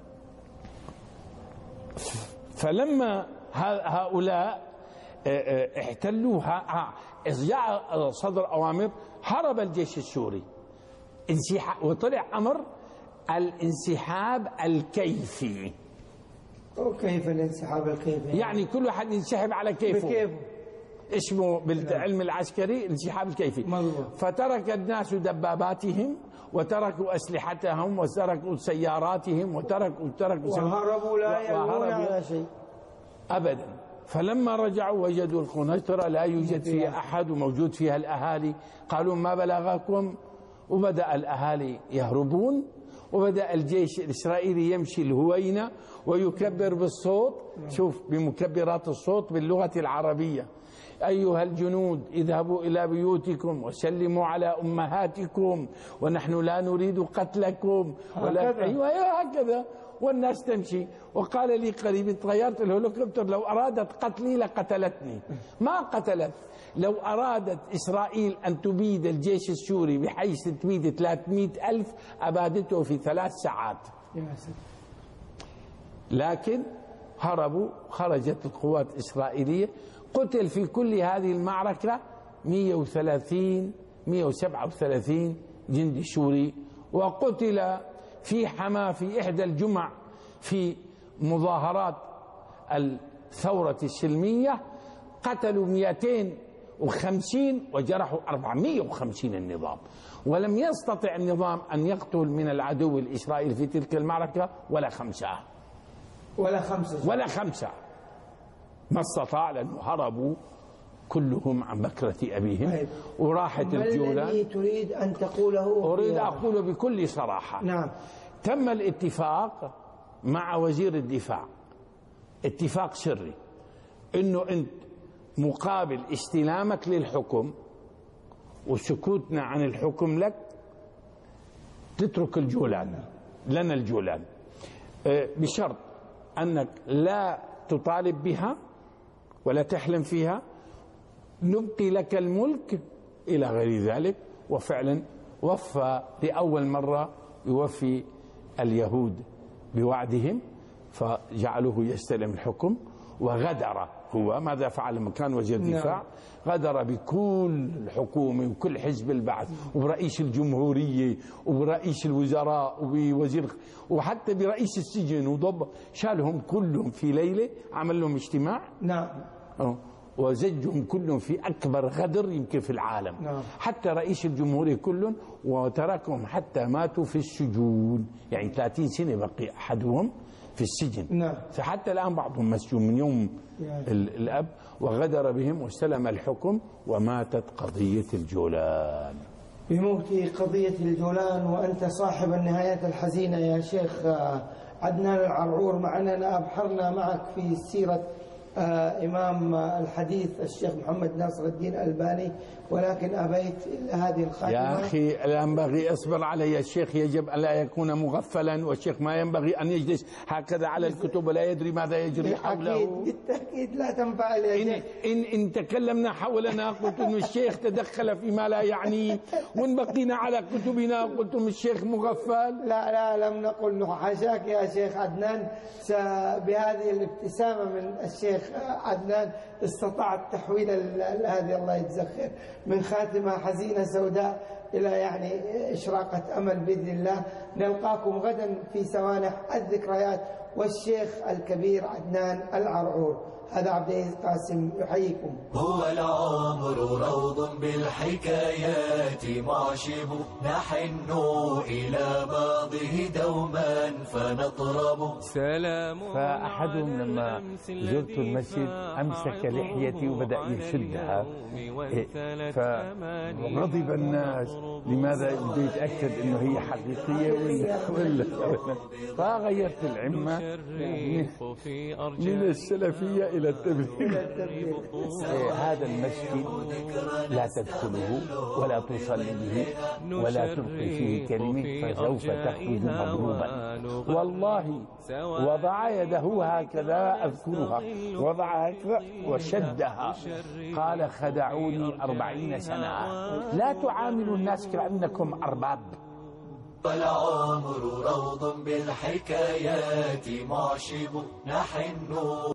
D: فلما هؤلاء احتلوها جاء صدر أوامر، هرب الجيش السوري وطلع أمر الانسحاب الكيفي.
C: وكيف الانسحاب الكيفي؟
D: يعني كل واحد ينسحب على كيفه
C: بكيفه.
D: اسمه بالعلم العسكري الانسحاب الكيفي.
C: مضبوط.
D: فترك الناس دباباتهم وتركوا أسلحتهم وتركوا سياراتهم وتركوا وتركوا
C: وهربوا لا يلوون على شيء
D: أبدا. فلما رجعوا وجدوا القنيطرة لا يوجد فيها أحد وموجود فيها الأهالي. قالوا ما بلغكم؟ وبدأ الأهالي يهربون، وبدأ الجيش الإسرائيلي يمشي الهوينة ويكبر بالصوت. شوف بمكبرات الصوت باللغة العربية: أيها الجنود اذهبوا إلى بيوتكم وسلموا على أمهاتكم ونحن لا نريد قتلكم ولا أيوة هكذا. والناس تمشي. وقال لي قريب طيارة الهليكوبتر لو أرادت قتلي لقتلتني. ما قتلت. لو أرادت إسرائيل أن تبيد الجيش السوري بحيث تبيد ثلاثمئة ألف أبادته في ثلاث ساعات. لكن هربوا. خرجت القوات الإسرائيلية. قتل في كل هذه المعركة مئة وثلاثين مئة وسبعة وثلاثين جندي سوري. وقتل في حما في إحدى الجمع في مظاهرات الثورة السلمية قتلوا مئتين وخمسين وجرحوا أربعمئة وخمسين النظام. ولم يستطع النظام أن يقتل من العدو الإسرائيلي في تلك المعركة ولا خمسة
C: ولا خمسة
D: ولا خمسة ما استطاع، لأنه هربوا كلهم عن بكرة أبيهم.
C: طيب.
D: وراحت الجولان.
C: ما الذي تريد أن تقوله؟
D: أريد أقوله بكل صراحة.
C: نعم.
D: تم الاتفاق مع وزير الدفاع، اتفاق سري، إنه أنت مقابل استلامك للحكم وسكوتنا عن الحكم لك تترك الجولان لنا الجولان بشرط أنك لا تطالب بها ولا تحلم فيها، نبقي لك الملك إلى غير ذلك. وفعلا وفى لأول مرة يوفي اليهود بوعدهم، فجعلوه يستلم الحكم. وغدر هو. ماذا فعل لما كان وزير الدفاع؟ غدر بكل الحكومة وكل حزب البعث وبرئيس الجمهورية وبرئيس الوزراء وبوزير وحتى برئيس السجن وضب. شالهم كلهم في ليلة، عمل لهم اجتماع.
C: نعم.
D: وزجهم كلهم في أكبر غدر يمكن في العالم.
C: نعم.
D: حتى رئيس الجمهورية كلهم، وتركهم حتى ماتوا في السجون. يعني ثلاثين سنة بقي أحدهم في السجن.
C: نعم.
D: فحتى الآن بعضهم مسجون من يوم الأب. وغدر بهم واستلم الحكم وماتت قضية الجولان.
C: بموت قضية الجولان وأنت صاحب النهايات الحزينة يا شيخ عدنان العرعور. معنا أبحرنا معك في سيرة إمام الحديث الشيخ محمد ناصر الدين الألباني، ولكن أبيت هذه الخاتمة.
D: يا أخي لا ينبغي، أصبر علي. الشيخ يجب أن لا يكون مغفلا، والشيخ ما ينبغي أن يجلس هكذا على الكتب ولا يدري ماذا يجري حوله.
C: أكيد بالتأكيد لا تنفعل يا
D: إن,
C: شيخ.
D: إن, إن تكلمنا حولنا قلت إن الشيخ تدخل فيما لا يعنيه، وإن بقينا على كتبنا قلتم الشيخ مغفل.
C: لا لا لم نقل. حاشاك يا شيخ عدنان. بهذه الابتسامة من الشيخ عدنان استطاعت تحويل هذه الله يجزاك خير من خاتمة حزينة سوداء إلى يعني إشراقة أمل بإذن الله. نلقاكم غدا في سوانح الذكريات والشيخ الكبير عدنان العرعور. هذا عبد العزيز قاسم يحييكم.
A: هو العمر روض بالحكايات معشب، نحن إلى ماضيه دوما فنطرب.
B: سلام.
D: فأحدهم لما زرت المسجد أمسك لحيتي وبدأ يشدها، فغضب الناس، لماذا بده يتأكد أنه هي حقيقية ولا ولا فغيرت العمة من السلفية إلى التبليغ. هذا المسجد لا تدخله ولا تصلي به ولا تلقي فيه كلمة فسوف تخرج مضروبا. والله وضع يده هكذا أذكرها، وضع هكذا وشدها، قال خدعوني أربعين سنة، لا تعاملوا الناس كأنكم أرباب.
A: والعمر روض بالحكايات معشب، نحن